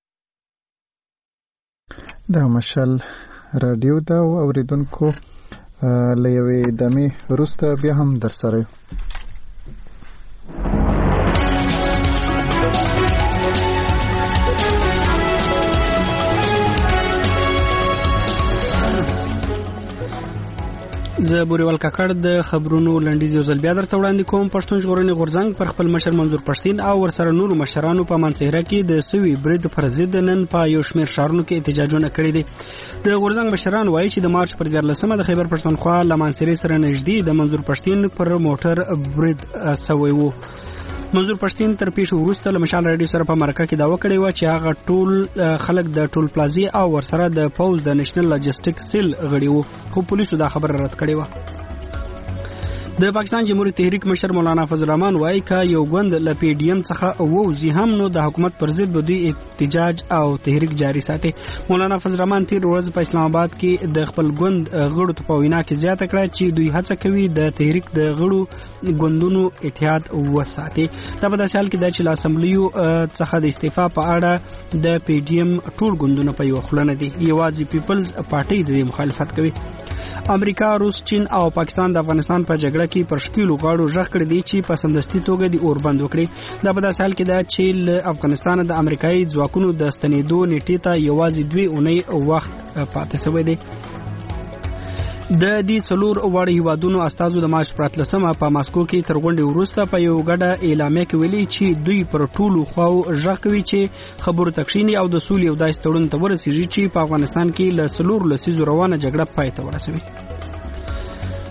دا مشال رادیو دا اوریدونکو له یوې دمې وروسته بیا هم در سره زه بوريوال کاکړ د خبرونو لنډیز یو ځل بیا درته وړاندې کوم. پښتون ژغورنې غورځنګ پر خپل مشر منظور پښتين او ورسره نورو مشرانو په منځهره کې د سوي برید پر ضد نن په یو شمېر شهرونو کې احتجاجونه کړي دي. د غورځنګ مشران وایي چې د مارچ پر دیارلسمه د خیبر پښتونخوا لمانسرې سره نږدې د منظور پښتين پر موټر برید سوی وو. منظور پښتين تر پیښو وروسته له مشال رادیو سره په مرکه کې داوا کړې و چې هغه ټول خلک د ټول پلازي او ورسره د پوز د نېشنل لاجستیک سیل غړي وو خو پولیسو دا خبره رد کړې و. د پاکستان جمهوریت تحریک مشر مولانا فضل الرحمن وایي چې یو غوند ل پی ډی ایم څخه ووزي هم نو د حکومت پر ضد به دوی احتجاج او تحریک جاری ساتي. مولانا فضل الرحمن تیر ورځ په اسلام آباد کې د خپل غوند غړو ته په وینا کې زیاته کړه چې دوی هڅه کوي د تحریک د غړو غوندونو اتحاد وساتي. دا په داسې حال کې د چې اسمبلیو څخه د استعفا په اړه د پی ډی ایم ټول غوندونه په یو خلنه دي یوازې پیپلز پارټي د مخالفت کوي. امریکا، روس، چین او پاکستان د افغانستان په جګړه کې پر شکیلو غاړو ژغ کړی دی چې په سمدستي توګه د اوربند وکړي. دا په داسې حال کې ده چې له افغانستان د امریکایي ځواکونو د ستنېدو نیټې ته یوازې دوی اونۍ وخت پاتې شوی دی. د دې څلور وړ هیوادونو استازو د مارچ پر اتلسمه په ماسکو کې تر غونډې وروسته په یو ګډه اعلامیه کې ویلي چې دوی پر ټولو خواو ژغ کوي چې خبرو تکشینی او د سولې او داسې تړون ته ورسیږي چې په افغانستان کې له څلور لسیزو روانه جګړه پای ته ورسوي.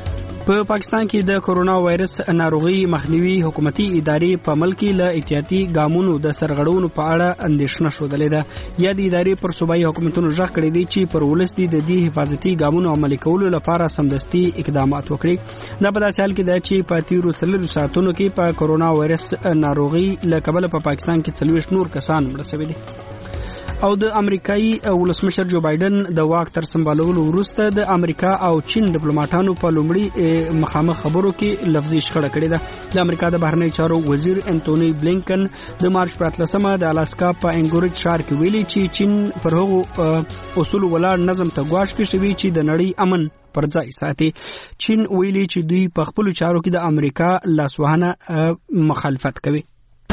په پاکستان کې د کورونا وایرس ناروغي مخنیوي حکومتي ادارې په ملک کې له احتیاطي ګامونو د سرغړونو په اړه اندېښنه ښودلې ده. یا د ادارې پر صوبایي حکومتونو ژغ کړی دی چې پر ولس د دې حفاظتي ګامونو عملي کولو لپاره سمدستي اقدامات وکړي. دا په داسې حال کې ده چې په تیرو څلورو ساعتونو کې په کورونا وایرس ناروغي له کبله په پاکستان کې څلوېښت نور کسان مړه شوي دي. او د امریکایي ولسمشر جو بایدن د واک تر سمبالولو وروسته د امریکا او چین ډیپلوماټانو په لومړي مخامخ خبرو کې لفظي شخړه کړې ده. د امریکا د بهرنی چارو وزیر انټونی بلینکن د مارچ په اتلسمه د الاسکا په انګورج ښار کې ویلي چې چین پر هغو اصول ولاړ نظم ته ګواښ پیښوي چې د نړۍ امن پر ځای ساتي. چین ویلي چې دوی په خپلو چارو کې د امریکا لاسوهنه مخالفت کوي.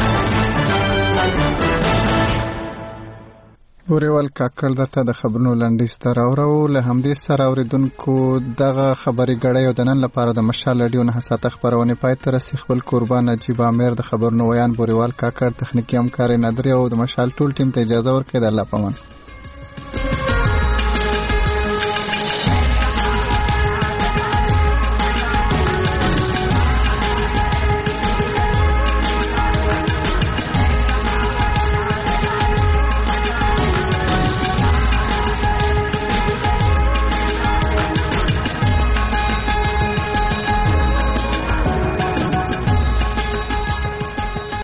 ورېوال کاکړ دته د خبرونو لنډیز ته راوړو. له همدې سره اورېدونکو دغه خبري غړی او د نن لپاره د مشال رادیو نه ساته خبرونه پای ته رسي. خپل قربان نجیب عامر د خبرونو ویان ورېوال کاکړ تخنیکی همکار نادری او د مشال ټول ټیم ته اجازه ورکړه. د الله پامان.